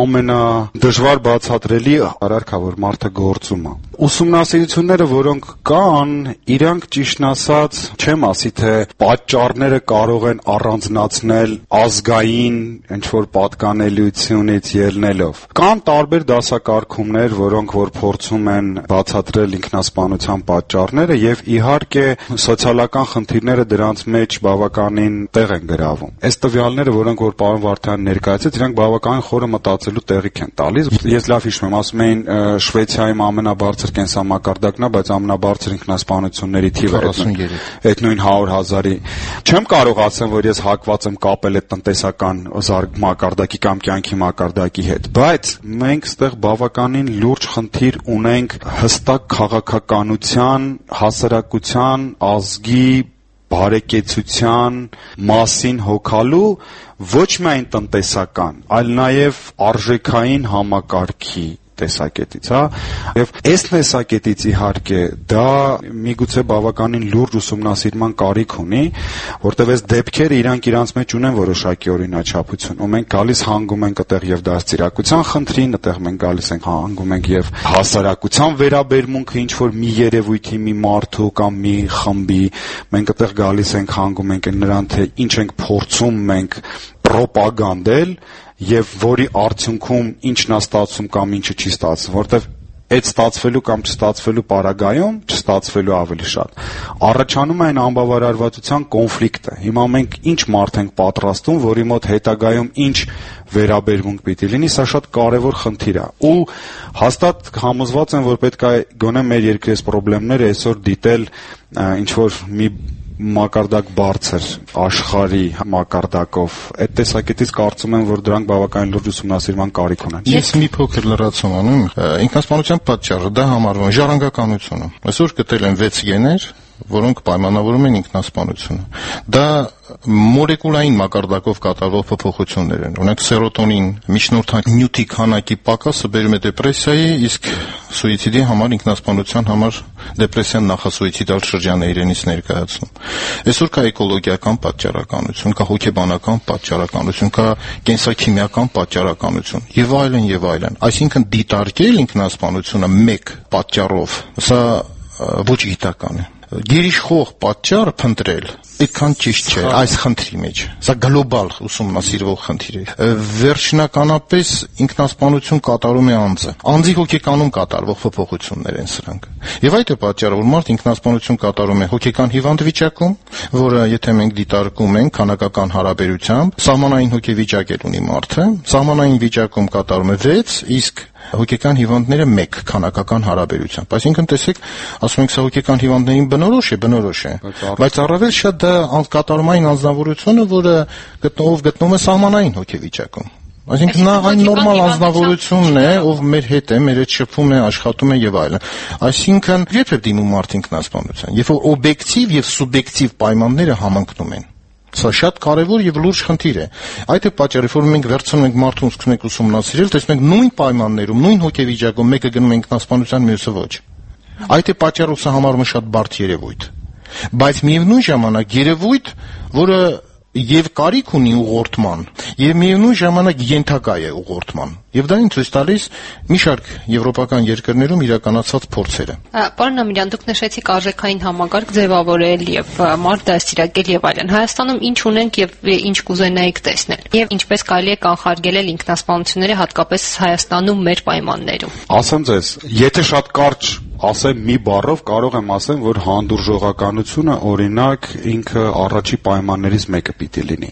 ամենադժվար բացատրելի արարքա, որ մարդը գործում է։ Ուսումնասիրությունները, որոնք կան, իրանք ճիշտն ասած, չեմ ասի թե պատճառները կարող են առանձնացնել ազգային ինչ-որ պատկանելիությունից ելնելով։ Կան տարբեր դասակարգումներ, որոնք որ փորձում են բացատրել ինքնասպանության պատճառները եւ իհարկե սոցիալական խնդիրները դրանց մեջ բավականին տեղ են գրավում։ Այս տվյալները, որոնք որ պարոն Վարդանյանը ներկայացրեց, իրանք բավականին խորը մտածելու տեղիք են տալիս։ Ես լավ հիշում եմ, ասում էին Շվեյցիայում ամենաբարձր կենսամակարդակն է, բայց ամենաբարձր ինքնասպանությունների թիվը այդ նույն 100,000-ի։ Չեմ կարող ասեմ, որ ես հակված եմ կապել այդ տնտեսական մակարդակի կամ կյանքի մակարդակի հետ, բայց մենք ստեղ բավականին լուրջ խնդիր ունենք հստակ քաղաքականության, հասարակության, ազգի բարեկեցության մասին հոգալու ոչ միայն տնտեսական, այլ նաև արժեքային համակարգի տեսակետից, հա, եւ այս տեսակետից իհարկե դա միգուցե բավականին լուրջ ուսումնասիրման կարիք ունի, որտեղ այս դեպքերը իրանք մեջ ունեն որոշակի օրինաչափություն, ու մենք գալիս հանգում ենք այդտեղ եւ դաստիարակության խնդրին, այդտեղ մենք գալիս ենք հանգում ենք եւ հասարակության վերաբերմունքը ինչ որ մի երևույթի, մի մարդու կամ մի խմբի, մենք այդտեղ գալիս ենք հանգում ենք նրան թե ինչ ենք փորձում մենք պրոպագանդել եւ որի արդյունքում ինչն է ստացվում կամ ինչը չի ստացվում, որտեվ այդ ստացվելու կամ չստացվելու պարագայում չստացվելու ավելի շատ առաջանում է այն անբավարարվածության կոնֆլիկտը։ Հիմա մենք ինչ մարդ ենք պատրաստում, որի մոտ հետագայում ինչ վերաբերմունք պիտի լինի, սա շատ կարևոր խնդիր է։ Ու հաստատ համոզված եմ, որ պետք է գոնե մեր երկրի այս խնդիրները այսօր դիտել ինչ որ մի մակարդակ բարձր աշխարհի մակարդակով այդ տեսակետից կարծում եմ որ դրանք բավականին լուրջ ուսումնասիրման կարիք ունեն։ Ես մի փոքր լրացում անում ինքնասպանության պատճառը դա համարվում է ժառանգականությունը։ Այսօր գտել են 6 գեներ, որոնք պայմանավորում են ինքնասպանությունը։ Դա մոլեկուլային մակարդակով կատարվող փոփոխություններ են։ Օրինակ սերոտոնին միջնորդանյութի քանակի պակասը բերում է դեպրեսիայի, իսկ սուիցիդի համար ինքնասպանության համար դեպրեսիան նախասուիցիդալ շրջան է իրենից ներկայացնում։ Այսօր կա էկոլոգիական պատճառականություն, կա հոգեբանական պատճառականություն, կա կենսաքիմիական պատճառականություն եւ այլն եւ այլն։ Այսինքն դիտարկել ինքնասպանությունը մեկ պատճառով, սա ոչ գիտական է։ Գերիշխող պատճառ փնտրել այդքան ճիշտ չէ այս խնդրի մեջ։ Սա գլոբալ ուսումնասիրվող խնդիր է։ Վերջնականապես ինքնասպանություն կատարում է անձը։ Անձի հոգեկանում կատարվող փոփոխություններ են սրանք։ Եվ այդ է պատճառը, որ մարդ ինքնասպանություն կատարում է հոգեկան հիվանդ վիճակում, որը եթե մենք դիտարկում ենք քանակական հարաբերությամբ, սահմանային հոգեվիճակ ունի մարդը, սահմանային վիճակում կատարում է 6, իսկ հոգեկան հիվանդները 1 քանակական հարաբերությամբ։ Այսինքն տեսեք, ասում ենք սա հոգեկան հիվանդներին բնորոշ է, բայց առավել շատ դա կատարումային անձնավորությունը, որը գտնվում է սահմանային հոգեվիճակում։ Այսինքն նա այն նորմալ անձնավորությունն է, ով մեր հետ է, մեր հետ շփվում է, աշխատում է եւ այլն։ Այսինքն երբ է դիմում մարդ ինքնասպանության, երբ որ օբյեկտիվ եւ սուբյեկտիվ պայմանները համընկնում են։ Սա շատ կարևոր եւ լուրջ խնդիր է։ Այդ է պատճառը, որ մենք վերցնում ենք մարդուն սկսում ենք ուսումնասիրել, տեսնում ենք նույն պայմաններում, նույն հոգեվիճակում մեկը գնում է ինքնասպանության, մյուսը ոչ։ Այդ է պատճառը, սա համարվում է շատ բարդ երևույթ։ Բայց միևնույն ժամանակ երևույթ, որը եւ կարիք ունի ուղղորդման, եւ միևնույն ժամանակ ենթակա է ուղղորդման։ Եվ դա ինձ ցույց տալիս մի շարք եվրոպական երկրներում իրականացված փորձերը։ Պարոն Ամիրյան, դուք նշեցիք արժեքային համակարգ ձևավորել եւ մարդ դաստիարակել եւ այլն։ Հայաստանում ինչ ունենք եւ ինչ կուզենայիք տեսնել։ Եվ ինչպես կարելի է կանխարգելել ինքնասպանությունները հատկապես Հայաստանում մեր պայմաններում։ Ասեմ ձեզ, եթե շատ կարճ ասեմ մի բառով կարող եմ ասեմ, որ հանդուրժողականությունը օրինակ ինքը առաջի պայմաններից մեկը պիտի լինի։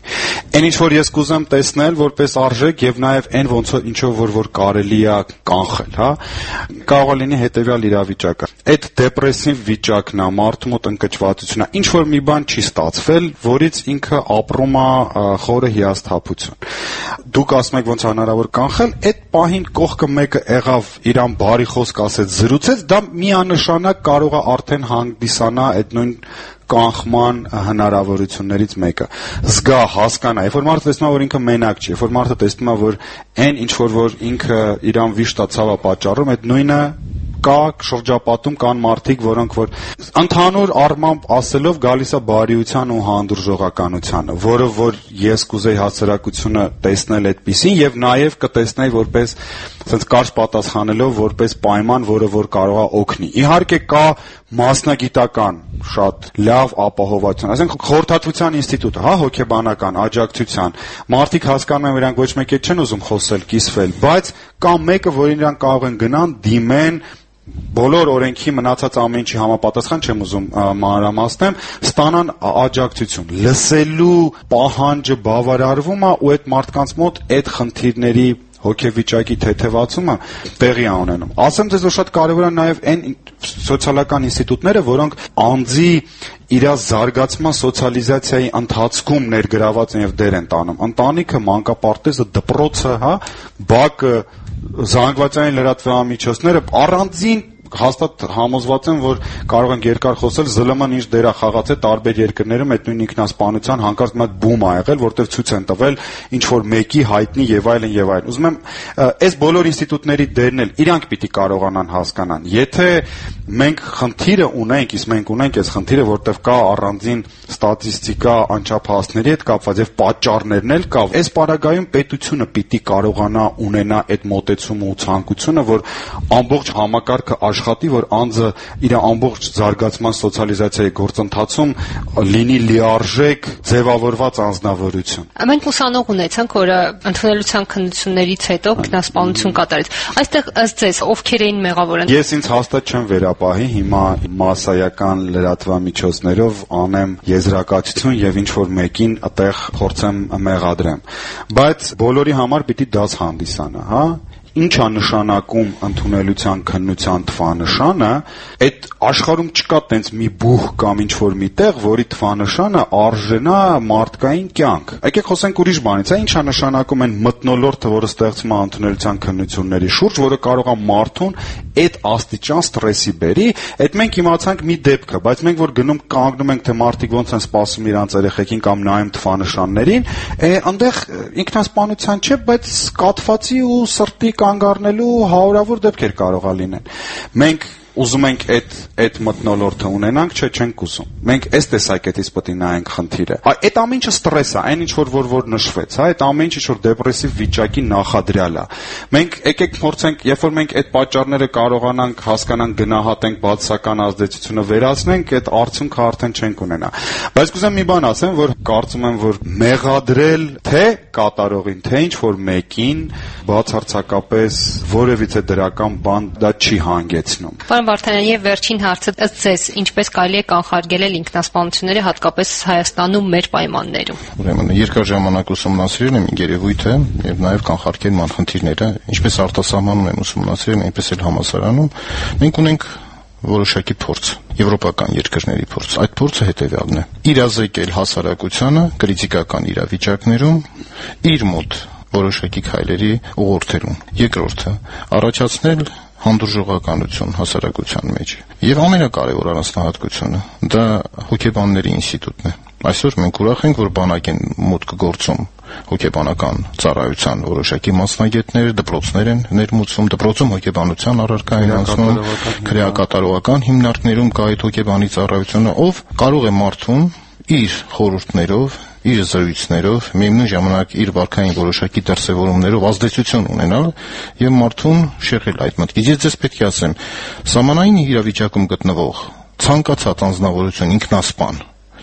Այն ինչ որ ես կուզեմ տեսնել որպես արժեք եւ նաեւ այն ոնց ինչով որ կարելի է կանխել, հա, կարող է լինի հետեւյալ իրավիճակը։ Այդ դեպրեսիվ վիճակն է, մարդու մոտ ընկճվածությունն է, ինչ որ մի բան չի ստացվել, որից ինքը ապրում է խորը հիասթափություն։ Դուք ասում եք ոնց հնարավոր կանխել, այդ պահին կողքը մեկը եղավ իրան բարի խոսք ասեց, զրուցեց, դա միանշանակ կարող է արդեն հանդիսանա այդ նույն կանխման հնարավորություններից մեկը։ Զգա, հասկանա, երբ որ մարդը տեսնում է, որ ինքը մենակ չի, երբ որ մարդը տեսնում է, որ այն ինչ որ ինքը իրան վիշտա ցավը պատճառում, այդ նույնը կա շրջապատում կան մարդիկ, որոնք որ ընդհանուր առմամբ ասելով գալիս է բարիության ու հանդուրժողականությանը, որը որ ես կուզեի հասարակությունը տեսնել այդպիսին եւ նաեւ կտեսնեի որպես ասենց կարճ պատասխանելով որպես պայման, որը որ կարող է օգնի։ Իհարկե կա մասնագիտական շատ լավ ապահովություն, ասենք խորհրդատվության ինստիտուտը, հա, հոգեբանական աջակցության, մարդիկ հասկանում են, իրանք ոչ մեկ էլ չեն ուզում խոսել, կիսվել, բայց կա մեկը, որ իրանք կարող են գնան, դիմեն բոլոր օրենքի մնացած ամեն ինչի համապատասխան չեմ ուզում մանրամասնեմ, ստանան աջակցություն, լսելու պահանջը բավարարվում է ու այդ մարդկանց մոտ այդ խնդիրների հոգեվիճակի թեթևացումը տեղի է ունենում։ Ասեմ ձեզ, որ շատ կարևոր է նաև այն սոցիալական ինստիտուտները, որոնք անձի իր զարգացման սոցիալիզացիայի ընթացքում ներգրաված են եւ դեր են տանում։ Ընտանիքը, մանկապարտեզը, դպրոցը, հա, բակը, զանգվածային լրատվամիջոցները առանձին հաստատ համոզված եմ, որ կարող են երկար խոսել ԶԼՄ-ն ինչ դեր է խաղացել տարբեր երկրներում այդ նույն ինքնասպանության հանկարծ մի հատ բում ա եղել, որտեղ ցույց են տվել ինչ որ մեկի հայտնի եւ այլն եւ այլն։ Ուզում եմ այս բոլոր ինստիտուտների դերն էլ իրանք պիտի կարողանան հասկանան։ Եթե մենք խնդիրը ունենք, իսկ մենք ունենք այս խնդիրը, որտեղ կա առանձին ստատիստիկա անչափահասների հետ կապված եւ պատճառներն էլ կա, այս պարագայում պետությունը պիտի կարողանա ունենա այդ մոտեցումը ու ցանկությունը, որ ամբողջ համակարգը աշխատի, որ անձը իր ամբողջ զարգացման սոցիալիզացիայի գործընթացում լինի լիարժեք ձևավորված անձնավորություն։ Մենք ուսանող ունեցանք, որը ընդունելության քննություններից հետո ինքնասպանություն կատարեց։ Այստեղ ըստ ձեզ ովքեր էին մեղավորը։ Ես ինձ հաստատ չեմ վերապահի հիմա մասսայական լրատվամիջոցներով անեմ եզրակացություն եւ ինչ որ մեկին այդտեղ փորձեմ մեղադրեմ, բայց բոլորի համար պիտի դաս հանդիսանա, հա։ Ինչ է նշանակում ընդունելության քննության թվանշանը, այդ աշխարհում չկա տենց մի բուհ կամ ինչ որ մի տեղ, որի թվանշանը արժենա մարդկային կյանք։ Եկեք խոսենք ուրիշ բանից, ինչ է նշանակում այն մթնոլորտը, որը ստեղծվում է ընդունելության քննությունների շուրջ, որը կարող է մարդուն այդ աստիճան ստրեսի բերի, այդ մենք իմացանք մի դեպքը, բայց մենք որ գնում կանգնում ենք, թե մարդիկ ոնց են սպասում իրանց երեխեքին կամ նայում թվանշաններին, այնտեղ ինքնասպանության չէ, բայց կաթվածի ու սրտի կանգ առնելու հարյուրավոր դեպքեր կարող է լինեն։ Մենք ուզում ենք այդ մթնոլորտը ունենանք, չէ, չենք ուզում։ Մենք այս տեսակետից պետք է նայենք խնդիրը։ Այդ ամեն ինչը ստրես է, այն ինչ որ նշվեց, հա, այդ ամեն ինչ որ դեպրեսիվ վիճակի նախադրյալ է։ Մենք եկեք փորձենք, երբ որ մենք այդ պատճառները կարողանանք հասկանանք, գնահատենք, բացասական ազդեցությունը վերացնենք, այդ արդյունքը արդեն չենք ունենա։ Բայց կուզեմ մի բան ասեմ, որ կարծում եմ, որ մեղադրել թե կատարողին, թե ինչ որ մեկին բացարձակապես որևիցե դրական բան դա չի հանգեցնում։ Պարոն Վարդանյան, եւ վերջին հարցը ըստ ձեզ ինչպես կարելի է կանխարգելել ինքնասպանությունները հատկապես Հայաստանում մեր պայմաններում։ Ուրեմն երկար ժամանակ ուսումնասիրել եմ երևույթը եւ նաեւ կանխարգելման խնդիրները, ինչպես արտասահմանում եմ ուսումնասիրել, այնպես էլ համալսարանում։ Մենք ունենք որոշակի փորձ, եվրոպական երկրների փորձ։ Այդ փորձը հետեւյալն է. իրազեկել հասարակությանը կրիտիկական իրավիճակներում իր մոտ որոշակի քայլերի ուղղորդելուն։ Երկրորդը առաջացնել հանդուրժողականություն հասարակության մեջ։ Եվ ամենակարևոր առանձնահատկությունը դա հոգեբանների ինստիտուտն է։ Այսօր մենք ուրախ ենք, որ բանակին մուտք գործում հոգեբանական ծառայության որոշակի մասնագետներ, դպրոցներ են ներմուծում, դպրոցում հոգեբանության առարկային անցնում, քրեակատարողական հիմնարկներում կա այդ հոգեբանի ծառայությունը, ով կարող է մարդուն իր խորհուրդներով, իր զրույցներով, միևնույն ժամանակ իր վարքային որոշակի դրսևորումներով ազդեցություն ունենալ եւ մարդուն շեղել այդ մտքից։ Ես ձեզ պետք է ասեմ, սահմանային իրավիճակում գտնվող ցանկացած անձնավորություն ինքնասպան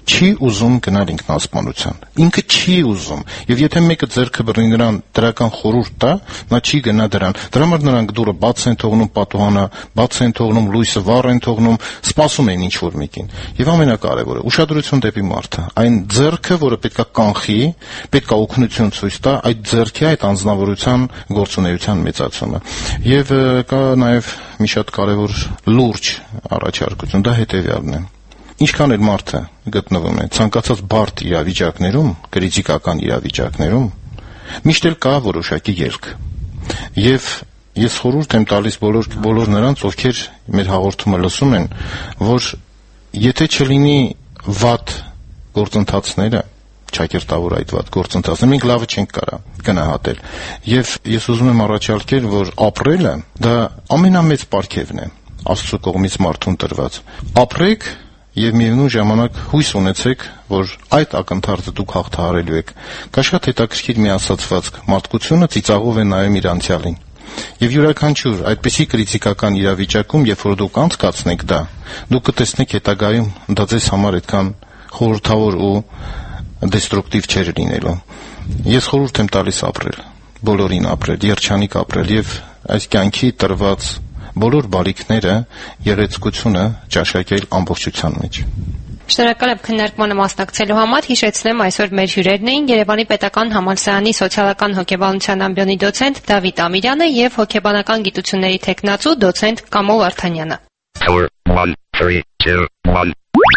չի ուզում գնալ ինքնասպանության։ Ինքը չի ուզում, եւ եթե մեկը ձեռքը բռնի նրան դրական խորհուրդ տա, նա չի գնա դրան։ Դրա համար նրանք դուռը բաց են թողնում, պատուհանը բաց են թողնում, լույսը վառ են թողնում, սպասում են ինչ որ մեկին։ Եվ ամենակարևորը, ուշադրություն դեպի մարդը։ Այն ձեռքը, որը պետքա կանխի, պետքա օգնություն ցույց տա, այդ ձեռքի, այդ անձնավորության գործունեության մեծացումը։ Եվ կա նաեւ մի շատ կարևոր լուրջ առաջարկություն, դա հետեւյալն է։ Ինչքան էլ մարդը գտնվում է ցանկացած բարդ իրավիճակներում, կրիտիկական իրավիճակներում, միշտ էլ կա որոշակի ելք։ Եվ ես խորհուրդ եմ տալիս բոլոր նրանց, ովքեր մեր հաղորդումը լսում են, որ եթե չլինի վատ գործընթացները, ճակերտավոր այդ վատ գործընթացները, մենք լավը չենք կարա գնահատել։ Եվ ես ուզում եմ առաջարկել, որ ապրելը դա ամենամեծ պարգևն է Աստծո կողմից մարդուն տրված։ Ապրեք եւ միևնույն ժամանակ հույս ունեցեք, որ այդ ակնթարթը դուք հաղթահարելու եք։ Կա շատ հետաքրքիր մի ասացվածք. մարդկությունը ծիծաղով է նայում իր անցյալին։ Եվ յուրաքանչյուր այդպիսի կրիտիկական իրավիճակում, երբ որ դուք անցկացնեք դա, դուք կտեսնեք հետագայում դա ձեզ համար այդքան խորհրդավոր ու դեստրուկտիվ չէր լինելու։ Ես խորհուրդ եմ տալիս ապրել, բոլորին ապրել, երջանիկ ապրել եւ այս կյանքի տրված բոլոր բարիքները, գեղեցկությունը ճաշակել ամբողջության մեջ։ Շնորհակալ եմ քննարկմանը մասնակցելու համար։ Հիշեցնեմ, այսօր մեր հյուրերն էին Երևանի պետական համալսարանի սոցիալական հոգեբանության ամբիոնի դոցենտ Դավիթ Ամիրյանը եւ հոգեբանական գիտությունների թեկնածու դոցենտ Կամո Վարդանյանը։ 4 1 3 2 1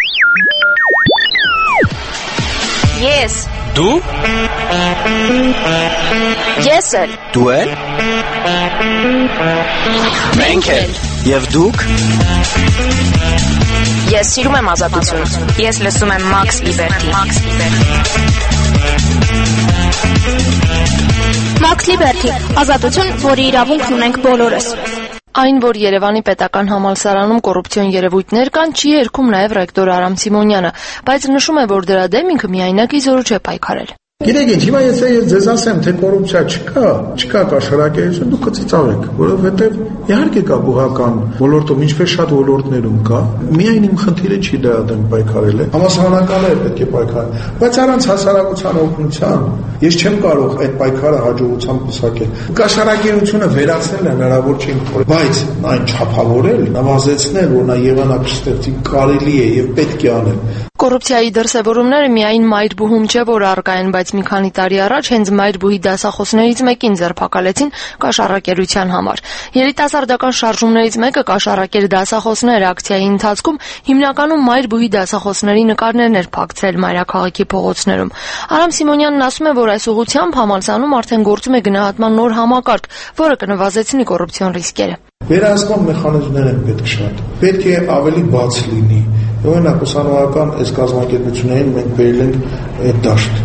Ես Դու Ես էլ Դու էլ Մենք էլ Եվ դուք Ես սիրում եմ ազատություն։ Ես լսում եմ Max Liberty։ Max Liberty, ազատություն, որի իրավունքն ունենք բոլորս։ Այն, որ Երևանի պետական համալսարանում կոռուպցիոն երևույթներ կան, չի երգում նաև ռեկտոր Արամ Սիմոնյանը, բայց նշում է, որ դրա դեմ ինքը միայնակի զորու չէ պայքարել։ Գիտեք ինչ, հիմա ես ձեզ ասեմ, թե կոռուպցիա չկա կաշառակերություն, դուք կծիծաղեք, որովհետև իհարկե կա բուհական ոլորտում, ինչպես շատ ոլորտներում կա, միայն իմ խնդիրը չի դրա դեմ պայքարել է, համասարանականները պետք է պայքարեն, բայց առանց հասարակության օգնության ես չեմ կարող այդ պայքարը հաջողությամբ պսակել։ Կաշառակերությունը վերացնել հնարավոր չի, բայց այն չափավորել, նվազեցնել, որ նա եղանակստեղծի կարելի է եւ պետք է անել։ Կոռուպցիայի դրսևորումները միայն մայրբուհում չէ, որ առկա են, բայց մի քանի տարի առաջ հենց մայրբուհի դասախոսներից մեկին ձերբակալեցին կաշառակերության համար։ Երիտասարդական շարժումներից մեկը կաշառակեր դասախոսներ ակցիայի ընթացքում հիմնականում մայրբուհի դասախոսների նկարներն էր փակցրել մայրաքաղաքի փողոցներում։ Արամ Սիմոնյանն ասում է, որ այս ուղղությամբ համալսարանում արդեն գործում է գնահատման նոր համակարգ, որը կնվազեցնի կոռուպցիոն ռիսկերը։ Վերահսկման մեխանիզմներ են պետք շատ։ Պետք է ավելի բաց լինի։ Օրինակ, ուսանողական այս կազմակերպություններին մենք բերել ենք այդ դաշտ։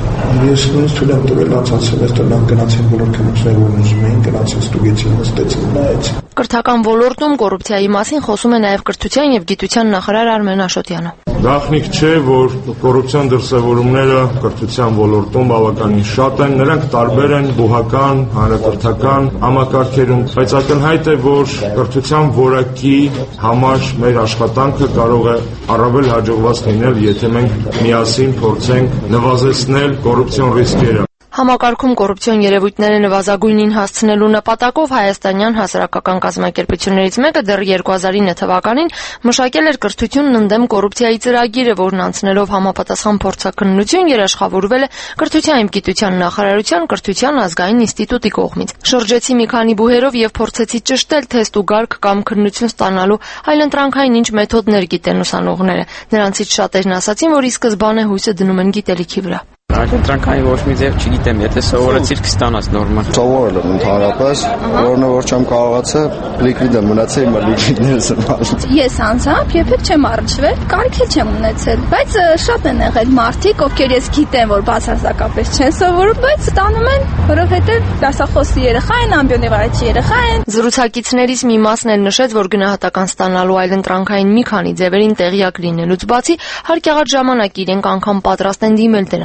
Ես նույնիսկ թույլ եմ տվել անցած սեմեստր նրանք գնացին բոլոր քննությունները, որ ուզում էին, գնացին ստուգեցին, նստեցին, նայեցին։ Կրթական ոլորտում կոռուպցիայի մասին խոսում է նաև կրթության եւ գիտության նախարար Արմեն Աշոտյանը։ Գաղտնիք չէ, որ կոռուպցիոն դրսևորումները կրթության ոլորտում բավականին շատ են, նրանք տարբեր են բուհական, հանրակրթական համակարգերում, բայց ակնհայտ է, որ կրթության որակի համար մեր աշխատանքը կարող է առավել հաջողված լինել, եթե մենք միասին փորձենք նվազեցնել կոռուպցիոն ռիսկերը։ Համակարգում կոռուպցիոն երևույթները նվազագույնին հասցնելու նպատակով հայաստանյան հասարակական կազմակերպություններից մեկը դեռ 2009 թվականին մշակել էր կրթությունն ընդդեմ կոռուպցիայի ծրագիրը, որն անցնելով համապատասխան փորձաքննություն երաշխավորվել է կրթության եւ գիտության նախարարության կրթության ազգային ինստիտուտի կողմից։ Շրջեցի մի քանի բուհերով եւ փորձեցի ճշտել թեստ ու գարկ կամ քննություն ստանալու այլընտրանքային ինչ մեթոդներ գիտեն ուսանողները։ Նրանցից շատերն ասացին, որ ի սկզբանե հույսը դնում են գիտելիքի վրա։ Այլընտրանքային ոչ մի ձև չգիտեմ, եթե սովորեցիր կստանաս նորմալ։ Սովորել եմ ընդհանրապես, որն որ չեմ կարողացել, լիկվիդը մնացել, իմ լիկվիդներս եմ արել։ Ես անձամբ երբեք չեմ առնչվել, կարիք էլ չեմ ունեցել, բայց շատ են եղել մարդիկ, ովքեր ես գիտեմ, որ բացարձակապես չեն սովորում, բայց ստանում են, որովհետև դասախոսի երեխա են, ամբիոնի վարիչի երեխա են։ Զրուցակիցներից մի մասն էլ նշեց, որ գնահատական ստանալու այլընտրանքային մի քանի ձևերին տեղյակ լինելուց բացի, հարկեղած ժամանակ իրենք անգամ պատրաստ են դիմել դրանց։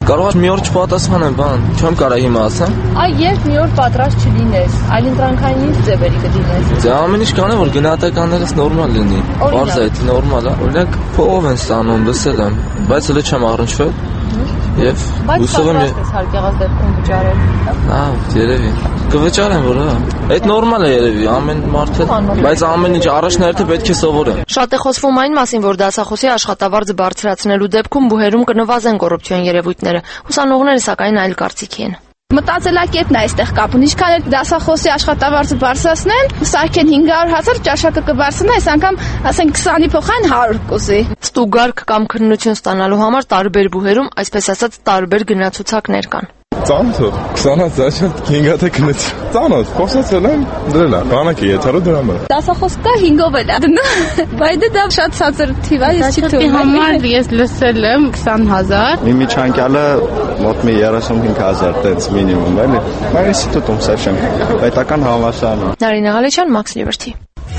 Կարող է մի օր չպատասխանեմ, բան, չեմ կարող հիմա ասեմ։ Այ երբ մի օր պատրաստ չլինես, այլընտրանքային ինչ ձևերի կդինես։ Դե ամեն ինչ կանեմ, որ գնահատականներս նորմալ լինի։ Բարձ է, դա նորմալ է։ Օրինակ փողով են ստանում, լսել եմ, բայց հələ չեմ առնչվել։ Եվ հուսով եմ հարկեղած դեպքում վճարել։ Երևի։ Կվճարեմ, որ հա։ Այդ նորմալ է երևի, ամեն մարդը, բայց ամեն ինչ առաջնահերթը պետք է սովորեն։ Շատ է խոսվում այն մասին, որ դասախոսի աշխատավարձը բարձրացնելու դեպքում բուհերում կնվազեն կոռուպցիոն երևույթները։ Ուսանողները սակայն այլ կարծիքի են։ Մտածելակետն է այստեղ կապում։ Ինչքան էլ դասախոսի աշխատավարձը բարձրացնեն, սարքեն 500,000, ճաշակը կբարձրանա, այս անգամ ասենք 20-ի փոխարեն 100 կուզի։ Ստուգարք կամ քննություն ստանալու համար տարբեր բուհերում, այսպես ասած, տարբեր գնացուցակներ կան։ Ծանոթ 20-ից začal 5 քննեց։ Ծանոթ, խոսացել եմ, դրել է, բանակի եթերո դրամը։ Դասախոս կա 5-ով էլ է դնում։ Բայց դա շատ ցածր թիվ է, ես չի թվում։ Համար ես լսել եմ 20,000։ Մի միջանկյալը մոտ մի 35,000 տենց մինիմում էլի։ Բայց ինստիտուտում սեշեմ, պետական համալսարանում։ Նարինե Ղալեչյան, Max Liberty։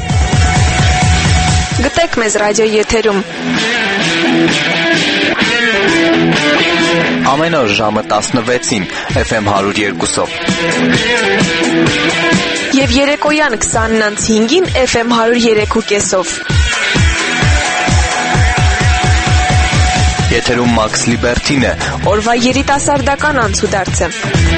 Գտեք մեզ ռադիո եթերում։ Ամեն օր ժամը 16-ին FM 102-ով։ Եվ երեկոյան 20:05-ին FM 103.5-ով։ Եթերում Max Liberty-ն է, օրվա երիտասարդական անցուդարձը։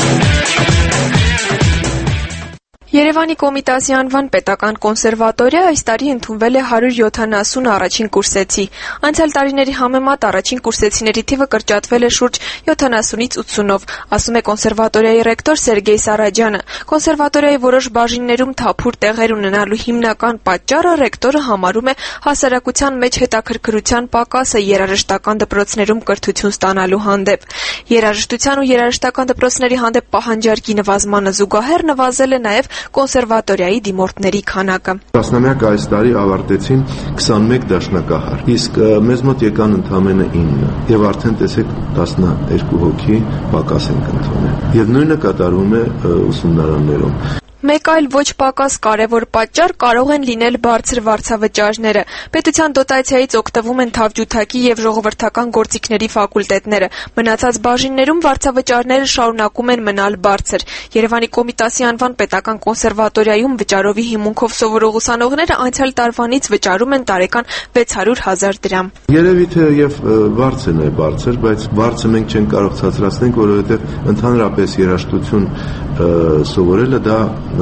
Երևանի Կոմիտասի անվան պետական կոնսերվատորիա այս տարի ընդունվել է 170 առաջին կուրսեցի։ Անցյալ տարիների համեմատ առաջին կուրսեցիների թիվը կրճատվել է շուրջ 70-ից 80-ով, ասում է կոնսերվատորիայի ռեկտոր Սերգեյ Սարաջյանը։ Կոնսերվատորիայի որոշ բաժիններում թափուր տեղեր ունենալու հիմնական պատճառը ռեկտորը համարում է հասարակության մեջ հետաքրքրության պակասը երաժշտական դպրոցներում կրթություն ստանալու հանդեպ։ Երաժշտության ու երաժշտական դպրոցների հանդեպ պահանջարկի նվազմանը զուգահեռ նվազել է նաև կոնսերվատորիայի դիմորդների քանակը։ Տասնամյակը այս տարի ավարտեցին 21 դաշնակահար, իսկ մեզ մոտ եկան ընդամենը 9 եւ արդեն տեսեք 12 հոգի պակաս են ընդունել։ Եվ նույնը կատարվում է ուսումնարաններում։ Մեկ այլ ոչ պակաս կարևոր պատճառ կարող են լինել բարձր վարձավճարները։ Պետության դոտացիայից օգտվում են թավջութակի եւ ժողովրդական գործիքների ֆակուլտետները։ Մնացած բաժիններում վարձավճարները շարունակում են մնալ բարձր։ Երևանի Կոմիտասի անվան պետական կոնսերվատորիայում վճարովի հիմունքով սովորող ուսանողները անցյալ տարվանից վճարում են տարեկան 600,000 դրամ։ Երևի թե եւ բարձրն է բարձր, բայց բարձը մենք չենք կարող ցածրացնել, որովհետեւ ընդհանրապես երաժշտություն սովորելը դա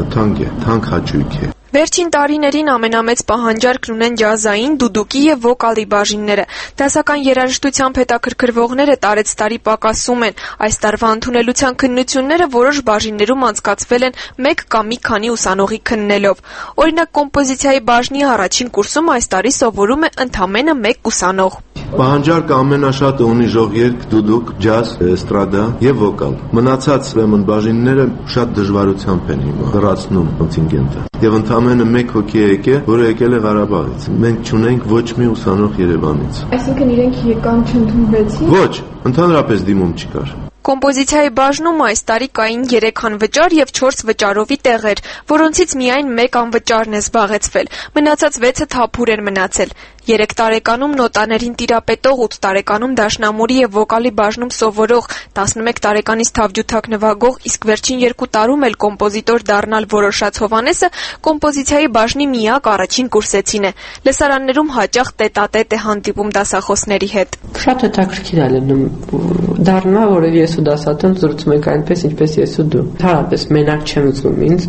թանկ հաճույք է։ Վերջին տարիներին ամենամեծ պահանջարկն ունեն ջազային, դուդուկի եւ վոկալի բաժինները։ Դասական երաժշտությամբ հետաքրքրվողները տարեցտարի պակասում են։ Այս տարվա ընդունելության քննությունները որոշ բաժիններում անցկացվել են 1 կամ մի քանի ուսանողի քննելով։ Օրինակ կոմպոզիցիայի բաժնի առաջին կուրսում այս տարի սովորում է ընդամենը 1 ուսանող։ Պահանջարկը ամենաշատը ունի ժողերք, դուդուկ, ջազ, էստրադա եւ վոկալ։ Մնացած ուրեմն բաժինները շատ դժվարությամբ են հիմա հեռացնում կոնտինգենտը։ Եվ ընդամենը 1 հոգի է եկել, որը եկել է Ղարաբաղից։ Մենք չունենք ոչ մի ուսանող Երևանից։ Այսինքն իրենք եկան չընդունվեցին։ Ոչ, ընդհանրապես դիմում չկար։ Կոմպոզիցիայի բաժնում այս տարի կային 3 անվճար եւ 4 վճարովի տեղեր, որոնցից միայն 1 անվճարն է զբաղեցվել։ Մնացած 6-ը թափուր են մնացել։ 3 տարեկանում նոտաներին տիրապետող, 8 տարեկանում դաշնամուրի եւ վոկալի բաժնում սովորող, 11 տարեկանից թավջութակ նվագող, իսկ վերջին 2 տարում էլ կոմպոզիտոր դառնալ որոշած Հովանեսը կոմպոզիցիայի բաժնի միակ առաջին կուրսեցին է։ Լսարաններում հաճախ տետատետ է հանդիպում դասախոսների հետ։ Շատ հետաքրքիր է լինում դառնա, որ ես ու դասատուն զրուցում ենք այնպես, ինչպես ես ու դու։ Հարաբես մենակ չեմ զգում ինձ,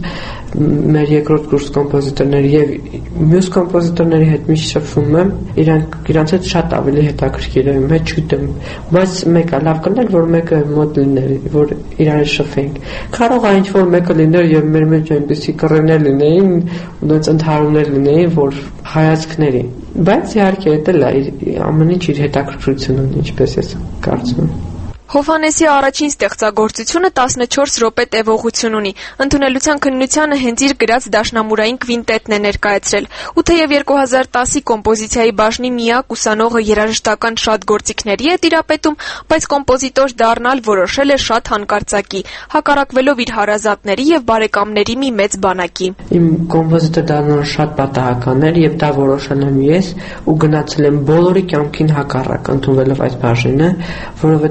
մեր երկրորդ կուրս կոմպոզիտորների եւ մյուս կոմպոզիտորների հետ միշտ շփվում եմ, իրանց հետ շատ ավելի հետաքրքիր է, իմ հետ չգիտեմ, բայց մեկը լավ կներ, որ մեկը մոտ լիներ, որ իրար շփվենք։ Կարող է ինչ-որ մեկը լիներ եւ մեր մեջ այնպեսի կռներ լինեին, ունենց ընդհարումներ լինեին, որ հայացքների, բայց իհարկե դա ամեն ինչ իր հետաքրքրությունը ունի, ինչպես ես կարծում եմ։ Հովհաննեսի առաջին ստեղծագործությունը 14 րոպե տևողություն ունի։ Ընդունելության քննությանը հենց իր գրած դաշնամուրային կվինտետն է ներկայացրել։ Ու թեև 2010-ի կոմպոզիցիայի բաժնի միակ ուսանողը երաժշտական շատ գործիքների է տիրապետում, բայց կոմպոզիտոր դառնալ որոշել է շատ հանկարծակի, հակառակվելով իր հարազատների եւ բարեկամների մի մեծ բանակի։ Իմ կոմպոզիտոր դառնալը շատ պատահական էր եւ դա որոշել եմ ես ու գնացել եմ բոլորի կյանքին հակառակ ընդունվելով այս բաժինը, որովհետեւ սա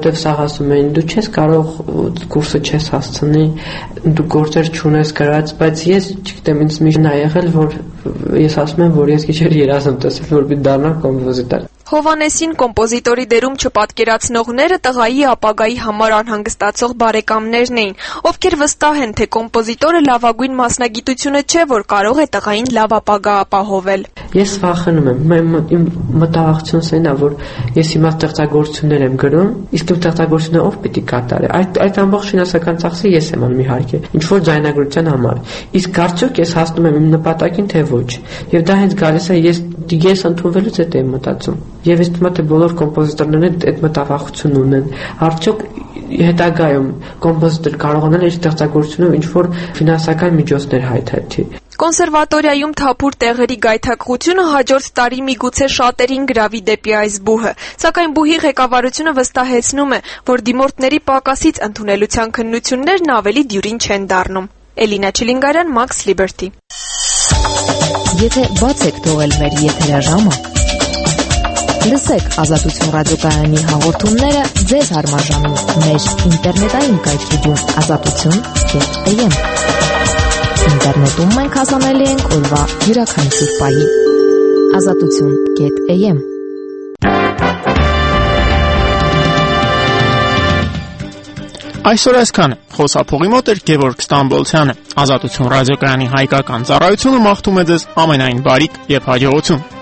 ասում էին դու չես կարող կուրսը չես հասցնի, դու գործեր չունես գրած, բայց ես չգիտեմ, ինձ միշտ նա եղել, որ ես ասում եմ, որ ես գիշեր երազ եմ տեսել, որպեսզի դառնամ կոմպոզիտոր։ Հովանեսին կոմպոզիտորի դերում չպատկերացնողները տղայի ապագայի համար անհանգստացող բարեկամներն էին, ովքեր վստահ են, թե կոմպոզիտորը լավագույն մասնագիտությունը չէ, որ կարող է տղային լավ ապագա ապահովել։ Ես վախենում եմ, իմ մտահղացությունս այն է, որ ես հիմա ստեղծագործություններ եմ գրում, իսկ իմ ստեղծագործությունը ով պիտի կատարի։ Այդ ամբողջ ֆինանսական ծախսը ես եմ անում իհարկե, ինչ որ ձայնագրության համար։ Իսկ արդյոք ես հասնում եմ իմ նպատակին, թե ոչ։ Եվ դա հենց գալիս է ես ընդունվելուց հետո եմ մտածում։ Եվ ես թվում է, թե բոլոր կոմպոզիտորներն այդ մտավախություն ունեն։ Արդյոք հետագայում կոմպոզիտոր կարողանալ իր ստեղծագործությունով ինչ-որ ֆինանսական միջոցներ հայթայթի։ Կոնսերվատորիայում թափուր տեղերի գայթակղությունը հաջորդ տարի միգուցե շատերին գրավի դեպի այս բուհը, սակայն բուհի ղեկավարությունը վստահեցնում է, որ դիմորդների պակասից ընդունելության քննություններն ավելի դյուրին չեն դառնում։ Էլինա Չիլինգարյան, Max Liberty։ Եթե բաց եք թողել մեր եթերաժամը, լսեք Ազատություն ռադիոկայանի հաղորդումները ձեզ հարմարժանում մեր ինտերնետային կայքեջում azatutun.am։ Ինտերնետում մենք հասանելի ենք օրվա յուրաքանչյուր պահի azatutun.am։ Այսօր այսքանը։ Խոսափողի մոտ էր Գևորգ Ստամբոլցյանը։ Ազատություն ռադիոկայանի հայկական ծառայությունը մաղթում է ձեզ ամենայն բարիք եւ հաջողություն։